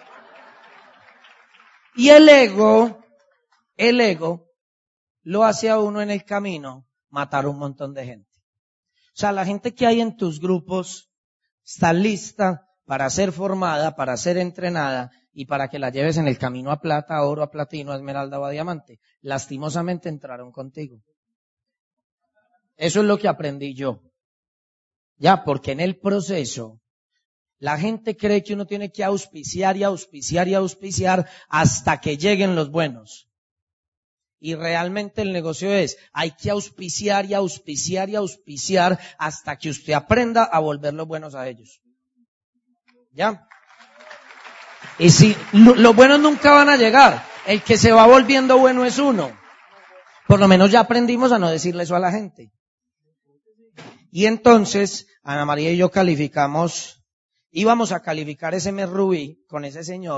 Y el ego, el ego, lo hace a uno en el camino matar un montón de gente. O sea, la gente que hay en tus grupos está lista para ser formada, para ser entrenada y para que la lleves en el camino a plata, a oro, a platino, a esmeralda o a diamante. Lastimosamente entraron contigo. Eso es lo que aprendí yo. Ya, porque en el proceso, la gente cree que uno tiene que auspiciar y auspiciar y auspiciar hasta que lleguen los buenos. Y realmente el negocio es, hay que auspiciar y auspiciar y auspiciar hasta que usted aprenda a volver los buenos a ellos. ¿Ya? Y si, lo, los buenos nunca van a llegar. El que se va volviendo bueno es uno. Por lo menos ya aprendimos a no decirle eso a la gente. Y entonces, Ana María y yo calificamos, íbamos a calificar ese mes rubí con ese señor,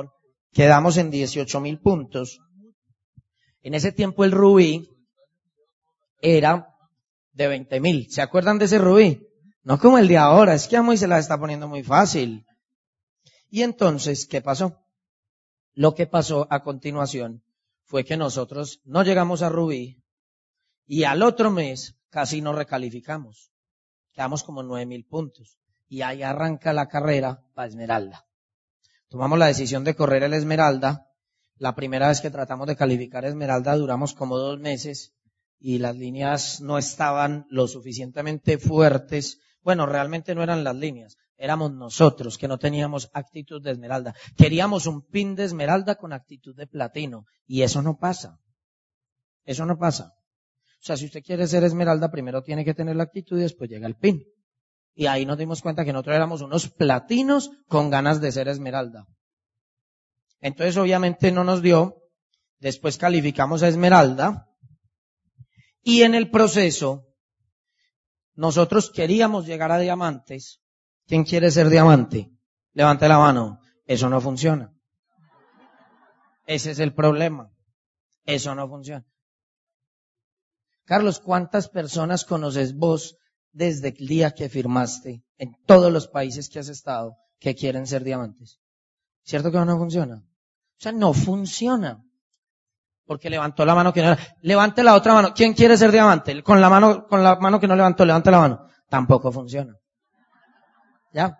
quedamos en dieciocho mil puntos. En ese tiempo el rubí era de veinte mil. ¿Se acuerdan de ese rubí? No como el de ahora, es que a Moy se la está poniendo muy fácil. Y entonces, ¿qué pasó? Lo que pasó a continuación fue que nosotros no llegamos a rubí y al otro mes casi no recalificamos. Quedamos como nueve mil puntos. Y ahí arranca la carrera para esmeralda. Tomamos la decisión de correr el esmeralda. La primera vez que tratamos de calificar esmeralda duramos como dos meses y las líneas no estaban lo suficientemente fuertes. Bueno, realmente no eran las líneas, éramos nosotros que no teníamos actitud de esmeralda. Queríamos un pin de esmeralda con actitud de platino y eso no pasa. Eso no pasa. O sea, si usted quiere ser esmeralda, primero tiene que tener la actitud y después llega el pin. Y ahí nos dimos cuenta que nosotros éramos unos platinos con ganas de ser esmeralda. Entonces obviamente no nos dio, después calificamos a esmeralda y en el proceso nosotros queríamos llegar a diamantes. ¿Quién quiere ser diamante? Levante la mano. Eso no funciona. Ese es el problema. Eso no funciona. Carlos, ¿cuántas personas conoces vos desde el día que firmaste en todos los países que has estado que quieren ser diamantes? ¿Cierto que no funciona? O sea, no funciona. Porque levantó la mano que no, levante la otra mano. ¿Quién quiere ser diamante? Con la mano, con la mano que no levantó, levante la mano. Tampoco funciona. ¿Ya?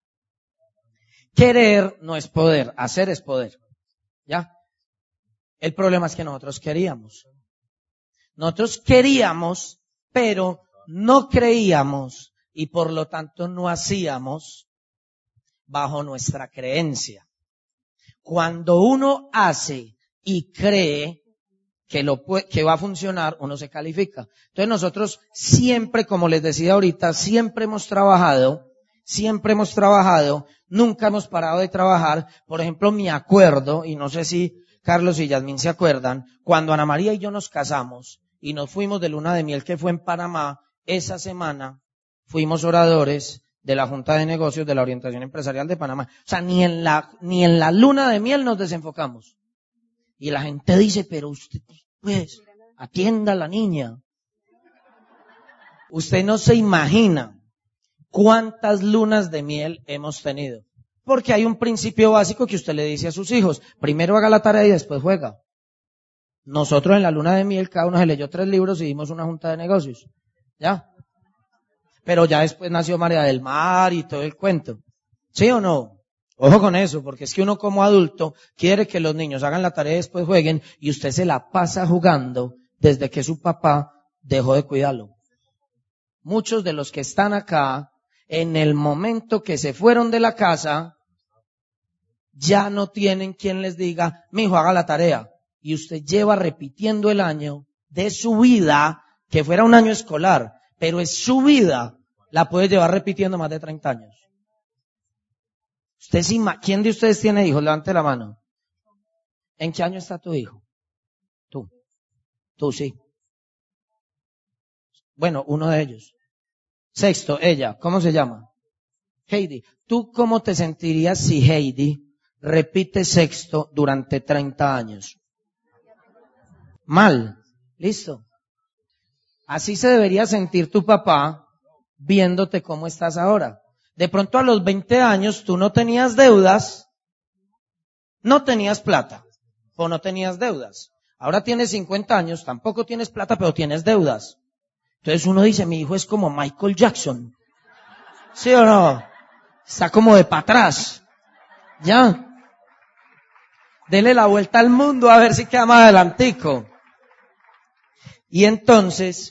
Querer no es poder, hacer es poder. ¿Ya? El problema es que nosotros queríamos. Nosotros queríamos, pero no creíamos y por lo tanto no hacíamos bajo nuestra creencia. Cuando uno hace y cree que lo que va a funcionar, uno se califica. Entonces nosotros siempre, como les decía ahorita, siempre hemos trabajado, siempre hemos trabajado, nunca hemos parado de trabajar. Por ejemplo, me acuerdo, y no sé si Carlos y Yasmín se acuerdan, cuando Ana María y yo nos casamos y nos fuimos de luna de miel que fue en Panamá, esa semana fuimos oradores de la Junta de Negocios de la Orientación Empresarial de Panamá. O sea, ni en la, ni en la luna de miel nos desenfocamos. Y la gente dice, pero usted, pues, atienda a la niña. Usted no se imagina cuántas lunas de miel hemos tenido. Porque hay un principio básico que usted le dice a sus hijos. Primero haga la tarea y después juega. Nosotros en la luna de miel, cada uno se leyó tres libros y dimos una junta de negocios. ¿Ya? Pero ya después nació María del Mar y todo el cuento. ¿Sí o no? Ojo con eso, porque es que uno como adulto quiere que los niños hagan la tarea y después jueguen y usted se la pasa jugando desde que su papá dejó de cuidarlo. Muchos de los que están acá, en el momento que se fueron de la casa, ya no tienen quien les diga, mijo, haga la tarea. Y usted lleva repitiendo el año de su vida, que fuera un año escolar, pero es su vida, la puede llevar repitiendo más de treinta años. Usted sí, ¿quién de ustedes tiene hijos? Levante la mano. ¿En qué año está tu hijo? Tú. Tú sí. Bueno, uno de ellos. Sexto, ella. ¿Cómo se llama? Heidi. ¿Tú cómo te sentirías si Heidi repite sexto durante treinta años? Mal. Listo. Así se debería sentir tu papá viéndote cómo estás ahora. De pronto a los veinte años tú no tenías deudas, no tenías plata, o no tenías deudas. Ahora tienes cincuenta años, tampoco tienes plata, pero tienes deudas. Entonces uno dice, mi hijo es como Michael Jackson. ¿Sí o no? Está como de para atrás. Ya. Dele la vuelta al mundo a ver si queda más adelantico. Y entonces,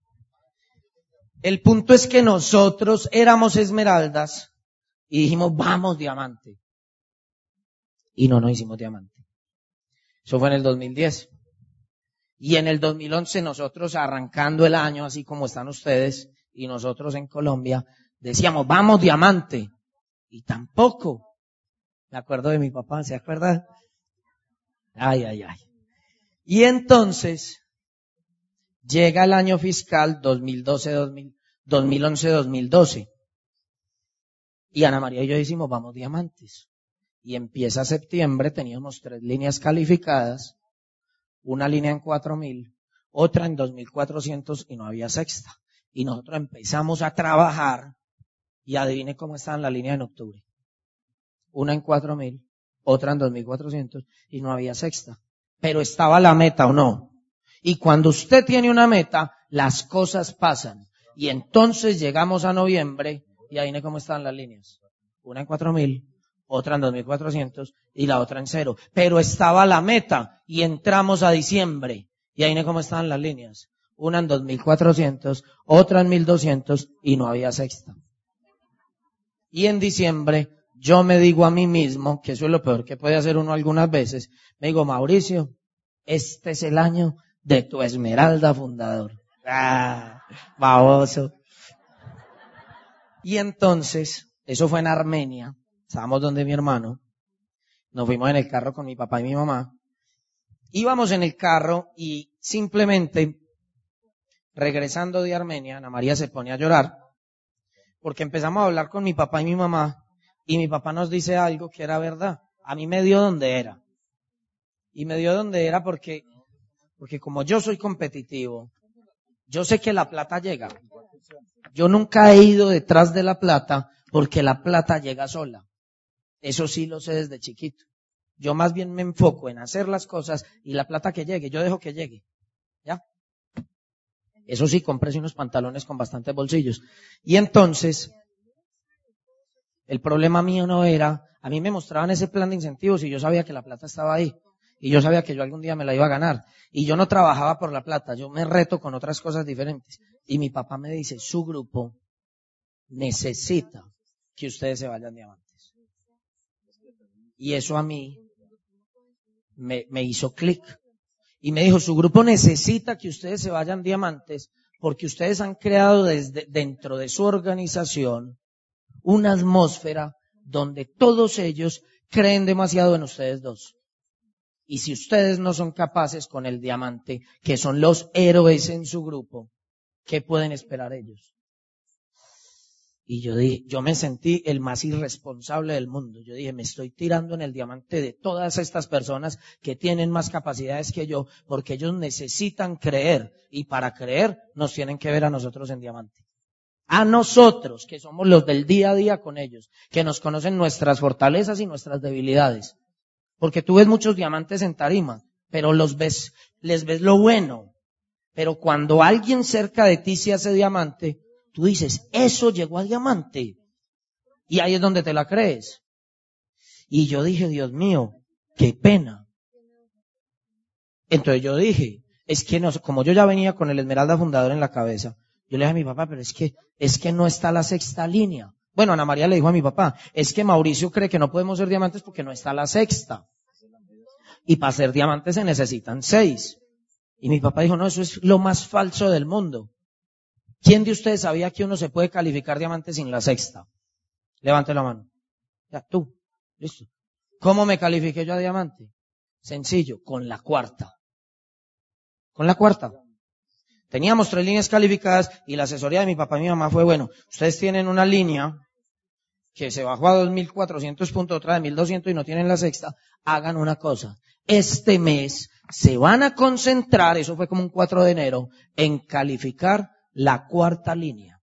el punto es que nosotros éramos esmeraldas y dijimos, vamos diamante. Y no nos hicimos diamante. Eso fue en el dos mil diez. Y en el dos mil once nosotros arrancando el año, así como están ustedes, y nosotros en Colombia, decíamos, vamos diamante. Y tampoco. Me acuerdo de mi papá, ¿se acuerda? Ay, ay, ay. Y entonces, llega el año fiscal dos mil doce, dos mil once, dos mil doce. Y Ana María y yo decimos, vamos diamantes. Y empieza septiembre, teníamos tres líneas calificadas, una línea en cuatro mil, otra en dos mil cuatrocientos y no había sexta. Y nosotros empezamos a trabajar y adivine cómo estaban las líneas en octubre. Una en cuatro mil, otra en dos mil cuatrocientos y no había sexta. Pero estaba la meta o no. Y cuando usted tiene una meta, las cosas pasan. Y entonces llegamos a noviembre y adivine cómo están las líneas. Una en cuatro mil, otra en dos mil cuatrocientos y la otra en cero. Pero estaba la meta y entramos a diciembre y adivine cómo estaban las líneas. Una en dos mil cuatrocientos, otra en mil doscientos y no había sexta. Y en diciembre yo me digo a mí mismo, que eso es lo peor que puede hacer uno algunas veces, me digo, Mauricio, este es el año de tu Esmeralda fundador. Ah, baboso. Y entonces, eso fue en Armenia, estábamos donde mi hermano, nos fuimos en el carro con mi papá y mi mamá, íbamos en el carro y simplemente, regresando de Armenia, Ana María se pone a llorar, porque empezamos a hablar con mi papá y mi mamá, y mi papá nos dice algo que era verdad. A mí me dio donde era. Y me dio donde era porque, porque como yo soy competitivo, yo sé que la plata llega. Yo nunca he ido detrás de la plata porque la plata llega sola. Eso sí lo sé desde chiquito. Yo más bien me enfoco en hacer las cosas y la plata que llegue, yo dejo que llegue. ¿Ya? Eso sí, compré unos pantalones con bastantes bolsillos. Y entonces, el problema mío no era, a mí me mostraban ese plan de incentivos y yo sabía que la plata estaba ahí. Y yo sabía que yo algún día me la iba a ganar. Y yo no trabajaba por la plata, yo me reto con otras cosas diferentes. Y mi papá me dice, su grupo necesita que ustedes se vayan diamantes. Y eso a mí me, me hizo clic. Y me dijo, su grupo necesita que ustedes se vayan diamantes porque ustedes han creado desde dentro de su organización una atmósfera donde todos ellos creen demasiado en ustedes dos. Y si ustedes no son capaces con el diamante, que son los héroes en su grupo, ¿qué pueden esperar ellos? Y yo dije, yo me sentí el más irresponsable del mundo. Yo dije, me estoy tirando en el diamante de todas estas personas que tienen más capacidades que yo, porque ellos necesitan creer. Y para creer, nos tienen que ver a nosotros en diamante. A nosotros, que somos los del día a día con ellos, que nos conocen nuestras fortalezas y nuestras debilidades. Porque tú ves muchos diamantes en tarima, pero los ves, les ves lo bueno. Pero cuando alguien cerca de ti se hace diamante, tú dices, eso llegó a diamante. Y ahí es donde te la crees. Y yo dije, Dios mío, qué pena. Entonces yo dije, es que no, como yo ya venía con el Esmeralda fundador en la cabeza, yo le dije a mi papá, pero es que, es que no está la sexta línea. Bueno, Ana María le dijo a mi papá, es que Mauricio cree que no podemos ser diamantes porque no está la sexta. Y para ser diamantes se necesitan seis. Y mi papá dijo, no, eso es lo más falso del mundo. ¿Quién de ustedes sabía que uno se puede calificar diamante sin la sexta? Levante la mano. Ya, tú. Listo. ¿Cómo me califiqué yo a diamante? Sencillo, con la cuarta. Con la cuarta. Teníamos tres líneas calificadas y la asesoría de mi papá y mi mamá fue, bueno, ustedes tienen una línea que se bajó a dos mil cuatrocientos puntos, otra de mil doscientos y no tienen la sexta, hagan una cosa. Este mes se van a concentrar, eso fue como un cuatro de enero, en calificar la cuarta línea.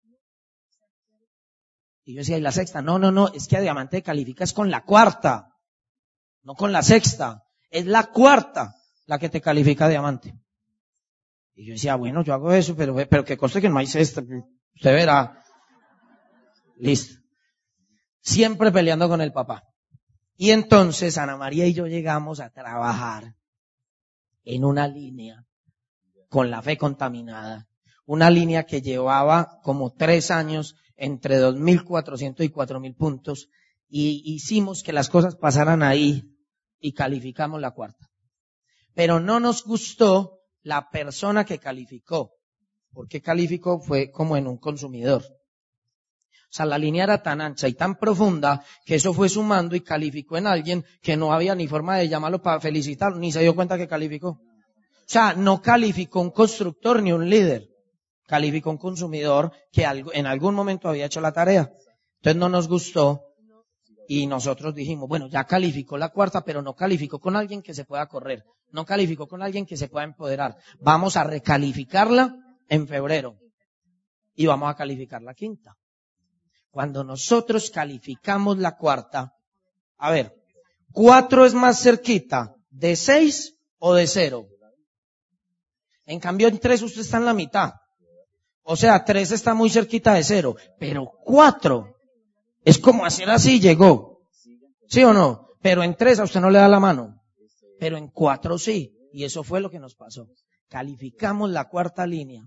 Y yo decía, ¿y la sexta? No, no, no, es que a diamante calificas con la cuarta, no con la sexta. Es la cuarta la que te califica a diamante. Y yo decía, bueno, yo hago eso, pero, pero que conste que no hay sexta. Usted verá. Listo. Siempre peleando con el papá. Y entonces Ana María y yo llegamos a trabajar en una línea con la fe contaminada. Una línea que llevaba como tres años entre dos mil cuatrocientos y cuatro mil puntos. Y hicimos que las cosas pasaran ahí y calificamos la cuarta. Pero no nos gustó la persona que calificó. ¿Por qué calificó? Fue como en un consumidor. O sea, la línea era tan ancha y tan profunda que eso fue sumando y calificó en alguien que no había ni forma de llamarlo para felicitarlo, ni se dio cuenta que calificó. O sea, no calificó un constructor ni un líder. Calificó un consumidor que en algún momento había hecho la tarea. Entonces no nos gustó Y nosotros dijimos, bueno, ya calificó la cuarta, pero no calificó con alguien que se pueda correr. No calificó con alguien que se pueda empoderar. Vamos a recalificarla en febrero. Y vamos a calificar la quinta. Cuando nosotros calificamos la cuarta, a ver, ¿cuatro es más cerquita de seis o de cero? En cambio, en tres usted está en la mitad. O sea, tres está muy cerquita de cero. Pero cuatro es como hacer así, llegó. ¿Sí o no? Pero en tres a usted no le da la mano. Pero en cuatro sí. Y eso fue lo que nos pasó. Calificamos la cuarta línea.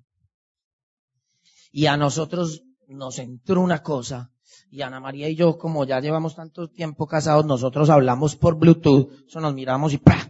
Y a nosotros nos entró una cosa. Y Ana María y yo, como ya llevamos tanto tiempo casados, nosotros hablamos por Bluetooth. Eso nos miramos y ¡pra!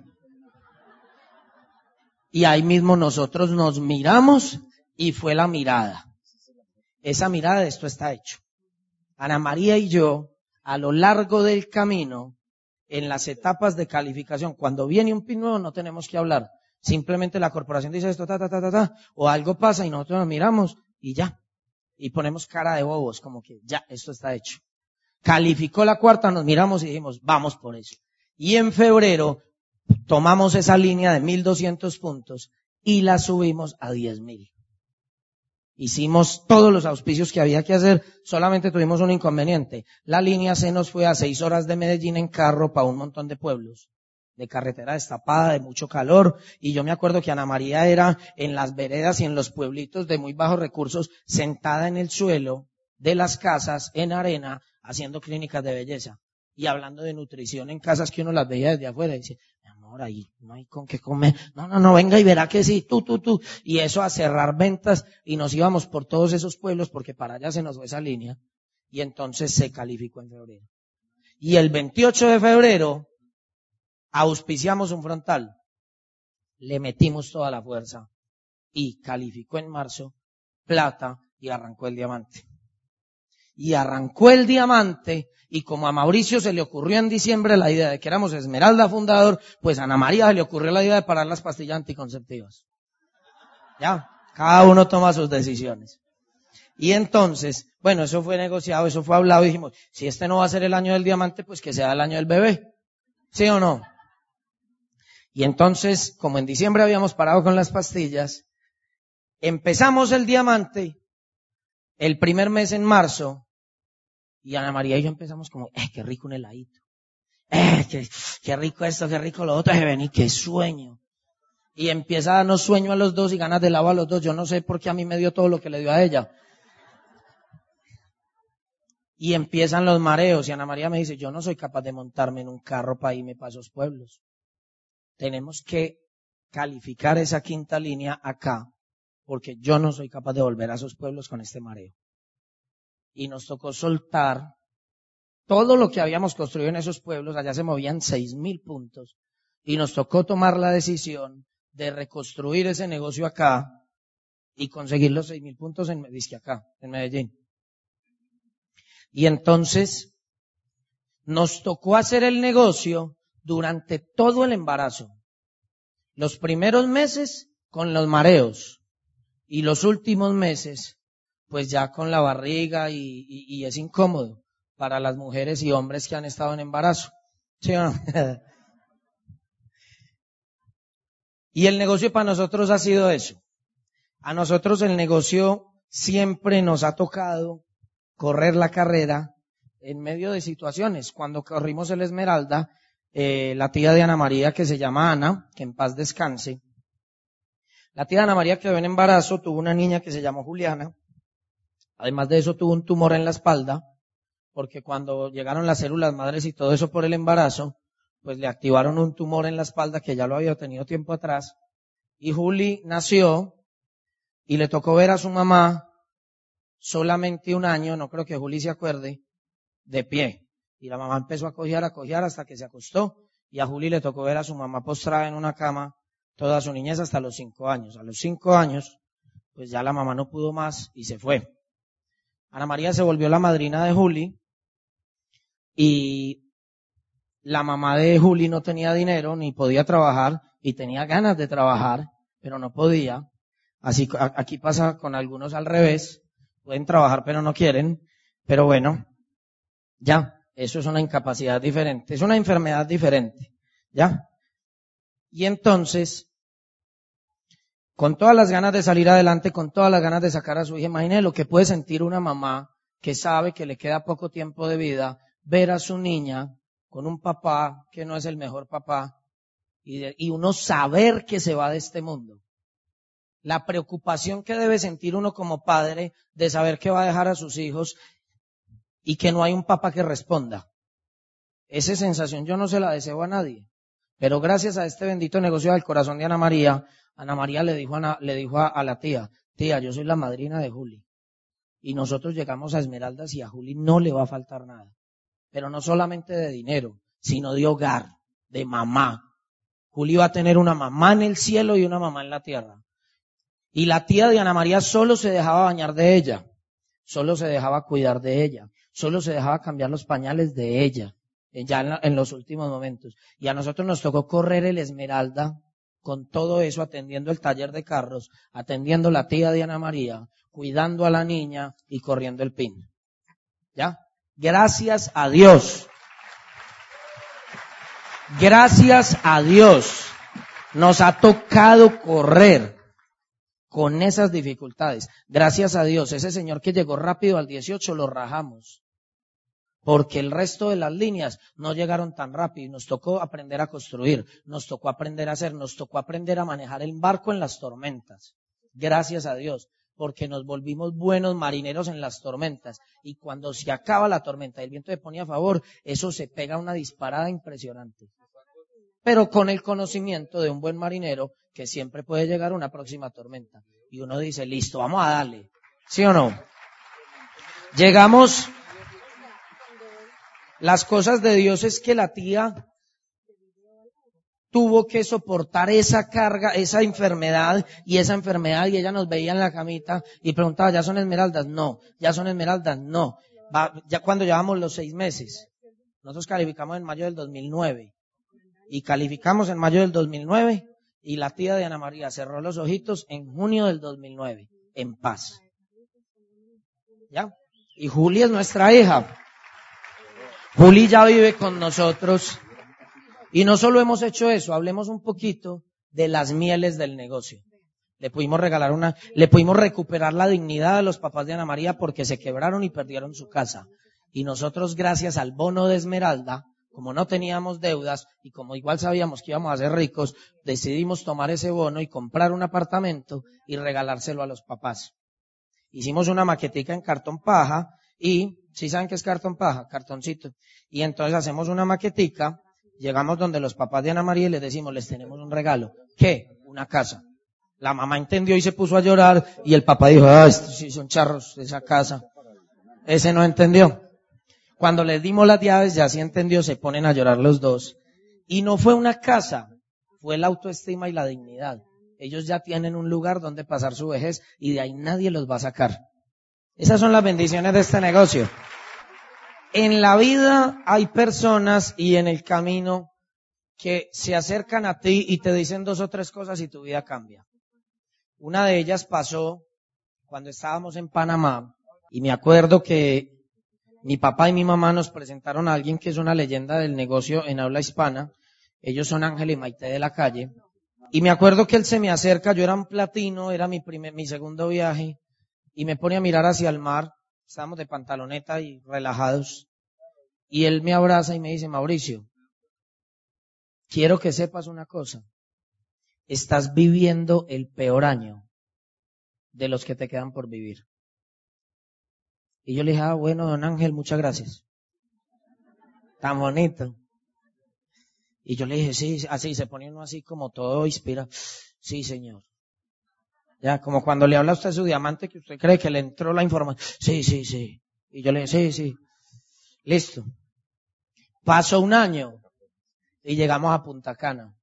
Y ahí mismo nosotros nos miramos y fue la mirada. Esa mirada de esto está hecho. Ana María y yo, a lo largo del camino, en las etapas de calificación, cuando viene un pin nuevo no tenemos que hablar. Simplemente la corporación dice esto, ta, ta, ta, ta, ta, o algo pasa y nosotros nos miramos y ya. Y ponemos cara de bobos, como que ya, esto está hecho. Calificó la cuarta, nos miramos y dijimos, vamos por eso. Y en febrero tomamos esa línea de mil doscientos puntos y la subimos a diez mil. Hicimos todos los auspicios que había que hacer, solamente tuvimos un inconveniente. La línea se nos fue a seis horas de Medellín en carro para un montón de pueblos, de carretera destapada, de mucho calor, y yo me acuerdo que Ana María era en las veredas y en los pueblitos de muy bajos recursos, sentada en el suelo de las casas, en arena, haciendo clínicas de belleza, y hablando de nutrición en casas que uno las veía desde afuera, y dice, mi amor, ahí no hay con qué comer, no, no, no, venga y verá que sí, tú, tú, tú, y eso a cerrar ventas, y nos íbamos por todos esos pueblos, porque para allá se nos fue esa línea, y entonces se calificó en febrero. Y el veintiocho de febrero, auspiciamos un frontal, le metimos toda la fuerza y calificó en marzo, plata y arrancó el diamante. Y arrancó el diamante y como a Mauricio se le ocurrió en diciembre la idea de que éramos Esmeralda fundador, pues a Ana María se le ocurrió la idea de parar las pastillas anticonceptivas. Ya, cada uno toma sus decisiones. Y entonces, bueno, eso fue negociado, eso fue hablado y dijimos, si este no va a ser el año del diamante, pues que sea el año del bebé. ¿Sí o no? Y entonces, como en diciembre habíamos parado con las pastillas, empezamos el diamante el primer mes en marzo y Ana María y yo empezamos como, eh, qué rico un heladito. Eh, qué, qué rico esto, qué rico lo otro. Eh, vení, qué sueño. Y empieza a darnos sueño a los dos y ganas de lavo a los dos. Yo no sé por qué a mí me dio todo lo que le dio a ella. Y empiezan los mareos y Ana María me dice, yo no soy capaz de montarme en un carro para irme para esos pueblos. Tenemos que calificar esa quinta línea acá, porque yo no soy capaz de volver a esos pueblos con este mareo. Y nos tocó soltar todo lo que habíamos construido en esos pueblos, allá se movían seis mil puntos, y nos tocó tomar la decisión de reconstruir ese negocio acá y conseguir los seis mil puntos en, dizque acá, en Medellín. Y entonces nos tocó hacer el negocio durante todo el embarazo. Los primeros meses con los mareos y los últimos meses pues ya con la barriga y, y, y es incómodo para las mujeres y hombres que han estado en embarazo. ¿Sí o no? Y el negocio para nosotros ha sido eso. A nosotros el negocio siempre nos ha tocado correr la carrera en medio de situaciones. Cuando corrimos el Esmeralda, eh, la tía de Ana María, que se llama Ana, que en paz descanse, la tía de Ana María quedó en embarazo, tuvo una niña que se llamó Juliana. Además de eso tuvo un tumor en la espalda, porque cuando llegaron las células madres y todo eso por el embarazo, pues le activaron un tumor en la espalda que ya lo había tenido tiempo atrás. Y Juli nació y le tocó ver a su mamá solamente un año, no creo que Juli se acuerde, de pie. Y la mamá empezó a cojear, a cojear hasta que se acostó. Y a Juli le tocó ver a su mamá postrada en una cama toda su niñez hasta los cinco años. A los cinco años, pues ya la mamá no pudo más y se fue. Ana María se volvió la madrina de Juli y la mamá de Juli no tenía dinero ni podía trabajar y tenía ganas de trabajar, pero no podía. Así aquí pasa con algunos al revés, pueden trabajar pero no quieren, pero bueno, ya, Eso es una incapacidad diferente, es una enfermedad diferente, ¿ya? Y entonces, con todas las ganas de salir adelante, con todas las ganas de sacar a su hija, imagínese lo que puede sentir una mamá que sabe que le queda poco tiempo de vida, ver a su niña con un papá que no es el mejor papá, y, de, y uno saber que se va de este mundo. La preocupación que debe sentir uno como padre de saber que va a dejar a sus hijos y que no hay un papá que responda. Esa sensación yo no se la deseo a nadie. Pero gracias a este bendito negocio del corazón de Ana María, Ana María le dijo, a, Ana, le dijo a, a la tía, tía, yo soy la madrina de Juli. Y nosotros llegamos a Esmeraldas y a Juli no le va a faltar nada. Pero no solamente de dinero, sino de hogar, de mamá. Juli va a tener una mamá en el cielo y una mamá en la tierra. Y la tía de Ana María solo se dejaba bañar de ella, solo se dejaba cuidar de ella, solo se dejaba cambiar los pañales de ella, ya en, la, en los últimos momentos. Y a nosotros nos tocó correr el Esmeralda con todo eso, atendiendo el taller de carros, atendiendo la tía de Ana María, cuidando a la niña y corriendo el pin. ¿Ya? Gracias a Dios. Gracias a Dios. Nos ha tocado correr con esas dificultades. Gracias a Dios, ese señor que llegó rápido al dieciocho lo rajamos. Porque el resto de las líneas no llegaron tan rápido y nos tocó aprender a construir, nos tocó aprender a hacer, nos tocó aprender a manejar el barco en las tormentas. Gracias a Dios, porque nos volvimos buenos marineros en las tormentas. Y cuando se acaba la tormenta y el viento se pone a favor, eso se pega una disparada impresionante. Pero con el conocimiento de un buen marinero, que siempre puede llegar una próxima tormenta. Y uno dice, listo, vamos a darle. ¿Sí o no? Llegamos. Las cosas de Dios es que la tía tuvo que soportar esa carga, esa enfermedad y esa enfermedad y ella nos veía en la camita y preguntaba, ¿ya son esmeraldas? No. ¿Ya son esmeraldas? No. Va, ya cuando llevamos los seis meses. Nosotros calificamos en mayo del dos mil nueve. Y calificamos en mayo del dos mil nueve. Y la tía de Ana María cerró los ojitos en junio del dos mil nueve, en paz. ¿Ya? Y Juli es nuestra hija. Juli ya vive con nosotros. Y no solo hemos hecho eso, hablemos un poquito de las mieles del negocio. Le pudimos regalar una, le pudimos recuperar la dignidad a los papás de Ana María porque se quebraron y perdieron su casa. Y nosotros, gracias al bono de Esmeralda, como no teníamos deudas y como igual sabíamos que íbamos a ser ricos, decidimos tomar ese bono y comprar un apartamento y regalárselo a los papás. Hicimos una maquetica en cartón paja y, ¿sí saben qué es cartón paja? Cartoncito. Y entonces hacemos una maquetica, llegamos donde los papás de Ana María y les decimos, les tenemos un regalo. ¿Qué? Una casa. La mamá entendió y se puso a llorar y el papá dijo, ah, estos sí son charros de esa casa. Ese no entendió. Cuando les dimos las llaves, ya sí entendió, se ponen a llorar los dos. Y no fue una casa, fue la autoestima y la dignidad. Ellos ya tienen un lugar donde pasar su vejez y de ahí nadie los va a sacar. Esas son las bendiciones de este negocio. En la vida hay personas y en el camino que se acercan a ti y te dicen dos o tres cosas y tu vida cambia. Una de ellas pasó cuando estábamos en Panamá y me acuerdo que mi papá y mi mamá nos presentaron a alguien que es una leyenda del negocio en habla hispana. Ellos son Ángel y Maite de la Calle. Y me acuerdo que él se me acerca, yo era un platino, era mi primer, mi segundo viaje, y me pone a mirar hacia el mar. Estábamos de pantaloneta y relajados. Y él me abraza y me dice, Mauricio, quiero que sepas una cosa. Estás viviendo el peor año de los que te quedan por vivir. Y yo le dije, ah, bueno, don Ángel, muchas gracias. Tan bonito. Y yo le dije, sí, así, se pone uno así como todo inspira. Sí, señor. Ya, como cuando le habla a usted a su diamante que usted cree que le entró la información. Sí, sí, sí. Y yo le dije, sí, sí. Listo. Pasó un año y llegamos a Punta Cana.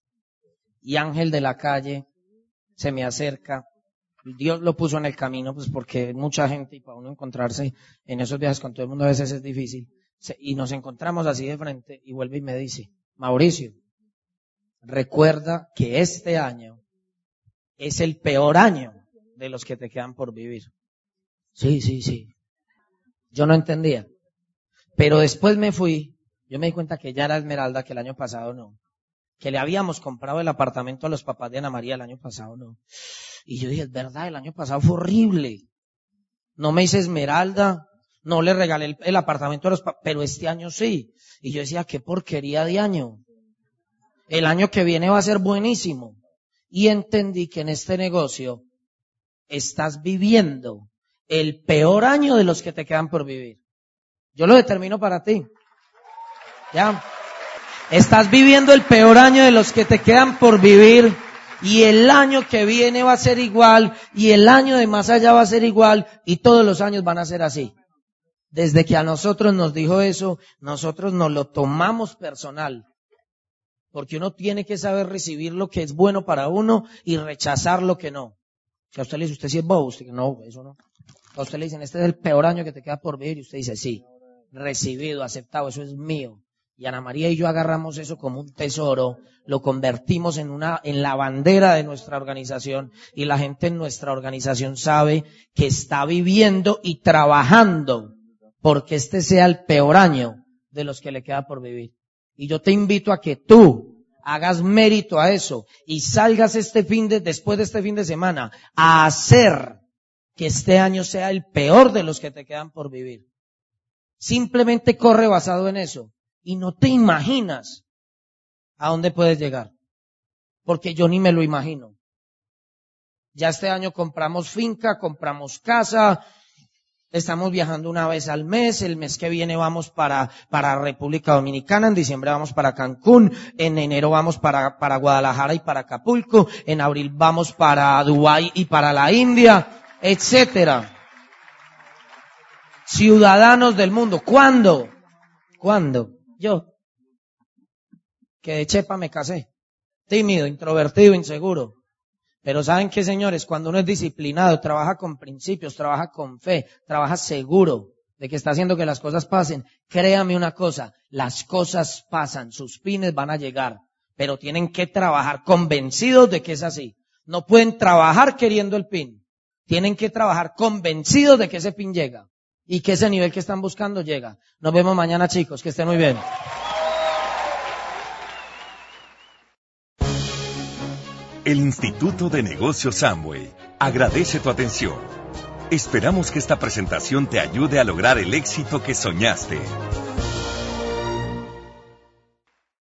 Y Ángel de la Calle se me acerca. Dios lo puso en el camino, pues porque mucha gente y para uno encontrarse en esos viajes con todo el mundo a veces es difícil. Y nos encontramos así de frente y vuelve y me dice, Mauricio, recuerda que este año es el peor año de los que te quedan por vivir. Sí, sí, sí. Yo no entendía. Pero después me fui, yo me di cuenta que ya era Esmeralda, que el año pasado no. Que le habíamos comprado el apartamento a los papás de Ana María el año pasado no. Y yo dije, es verdad, el año pasado fue horrible. No me hice Esmeralda, no le regalé el, el apartamento a los papás, pero este año sí. Y yo decía, qué porquería de año. El año que viene va a ser buenísimo. Y entendí que en este negocio estás viviendo el peor año de los que te quedan por vivir. Yo lo determino para ti. Ya. Estás viviendo el peor año de los que te quedan por vivir. Y el año que viene va a ser igual. Y el año de más allá va a ser igual. Y todos los años van a ser así. Desde que a nosotros nos dijo eso, nosotros nos lo tomamos personal. Porque uno tiene que saber recibir lo que es bueno para uno y rechazar lo que no. Si a usted le dice, usted sí es bobo, usted no, eso no. A usted le dicen, este es el peor año que te queda por vivir, y usted dice, sí, recibido, aceptado, eso es mío. Y Ana María y yo agarramos eso como un tesoro, lo convertimos en una, en la bandera de nuestra organización, y la gente en nuestra organización sabe que está viviendo y trabajando porque este sea el peor año de los que le queda por vivir. Y yo te invito a que tú hagas mérito a eso y salgas este fin de, después de este fin de semana a hacer que este año sea el peor de los que te quedan por vivir. Simplemente corre basado en eso y no te imaginas a dónde puedes llegar. Porque yo ni me lo imagino. Ya este año compramos finca, compramos casa, estamos viajando una vez al mes, el mes que viene vamos para, para República Dominicana, en diciembre vamos para Cancún, en enero vamos para, para Guadalajara y para Acapulco, en abril vamos para Dubái y para la India, etcétera. Ciudadanos del mundo. ¿Cuándo? ¿Cuándo? Yo. Que de chepa me casé. Tímido, introvertido, inseguro. Pero ¿saben qué, señores? Cuando uno es disciplinado, trabaja con principios, trabaja con fe, trabaja seguro de que está haciendo que las cosas pasen, créame una cosa, las cosas pasan, sus fines van a llegar, pero tienen que trabajar convencidos de que es así. No pueden trabajar queriendo el pin, tienen que trabajar convencidos de que ese pin llega y que ese nivel que están buscando llega. Nos vemos mañana, chicos, que estén muy bien. El Instituto de Negocios Amway agradece tu atención. Esperamos que esta presentación te ayude a lograr el éxito que soñaste.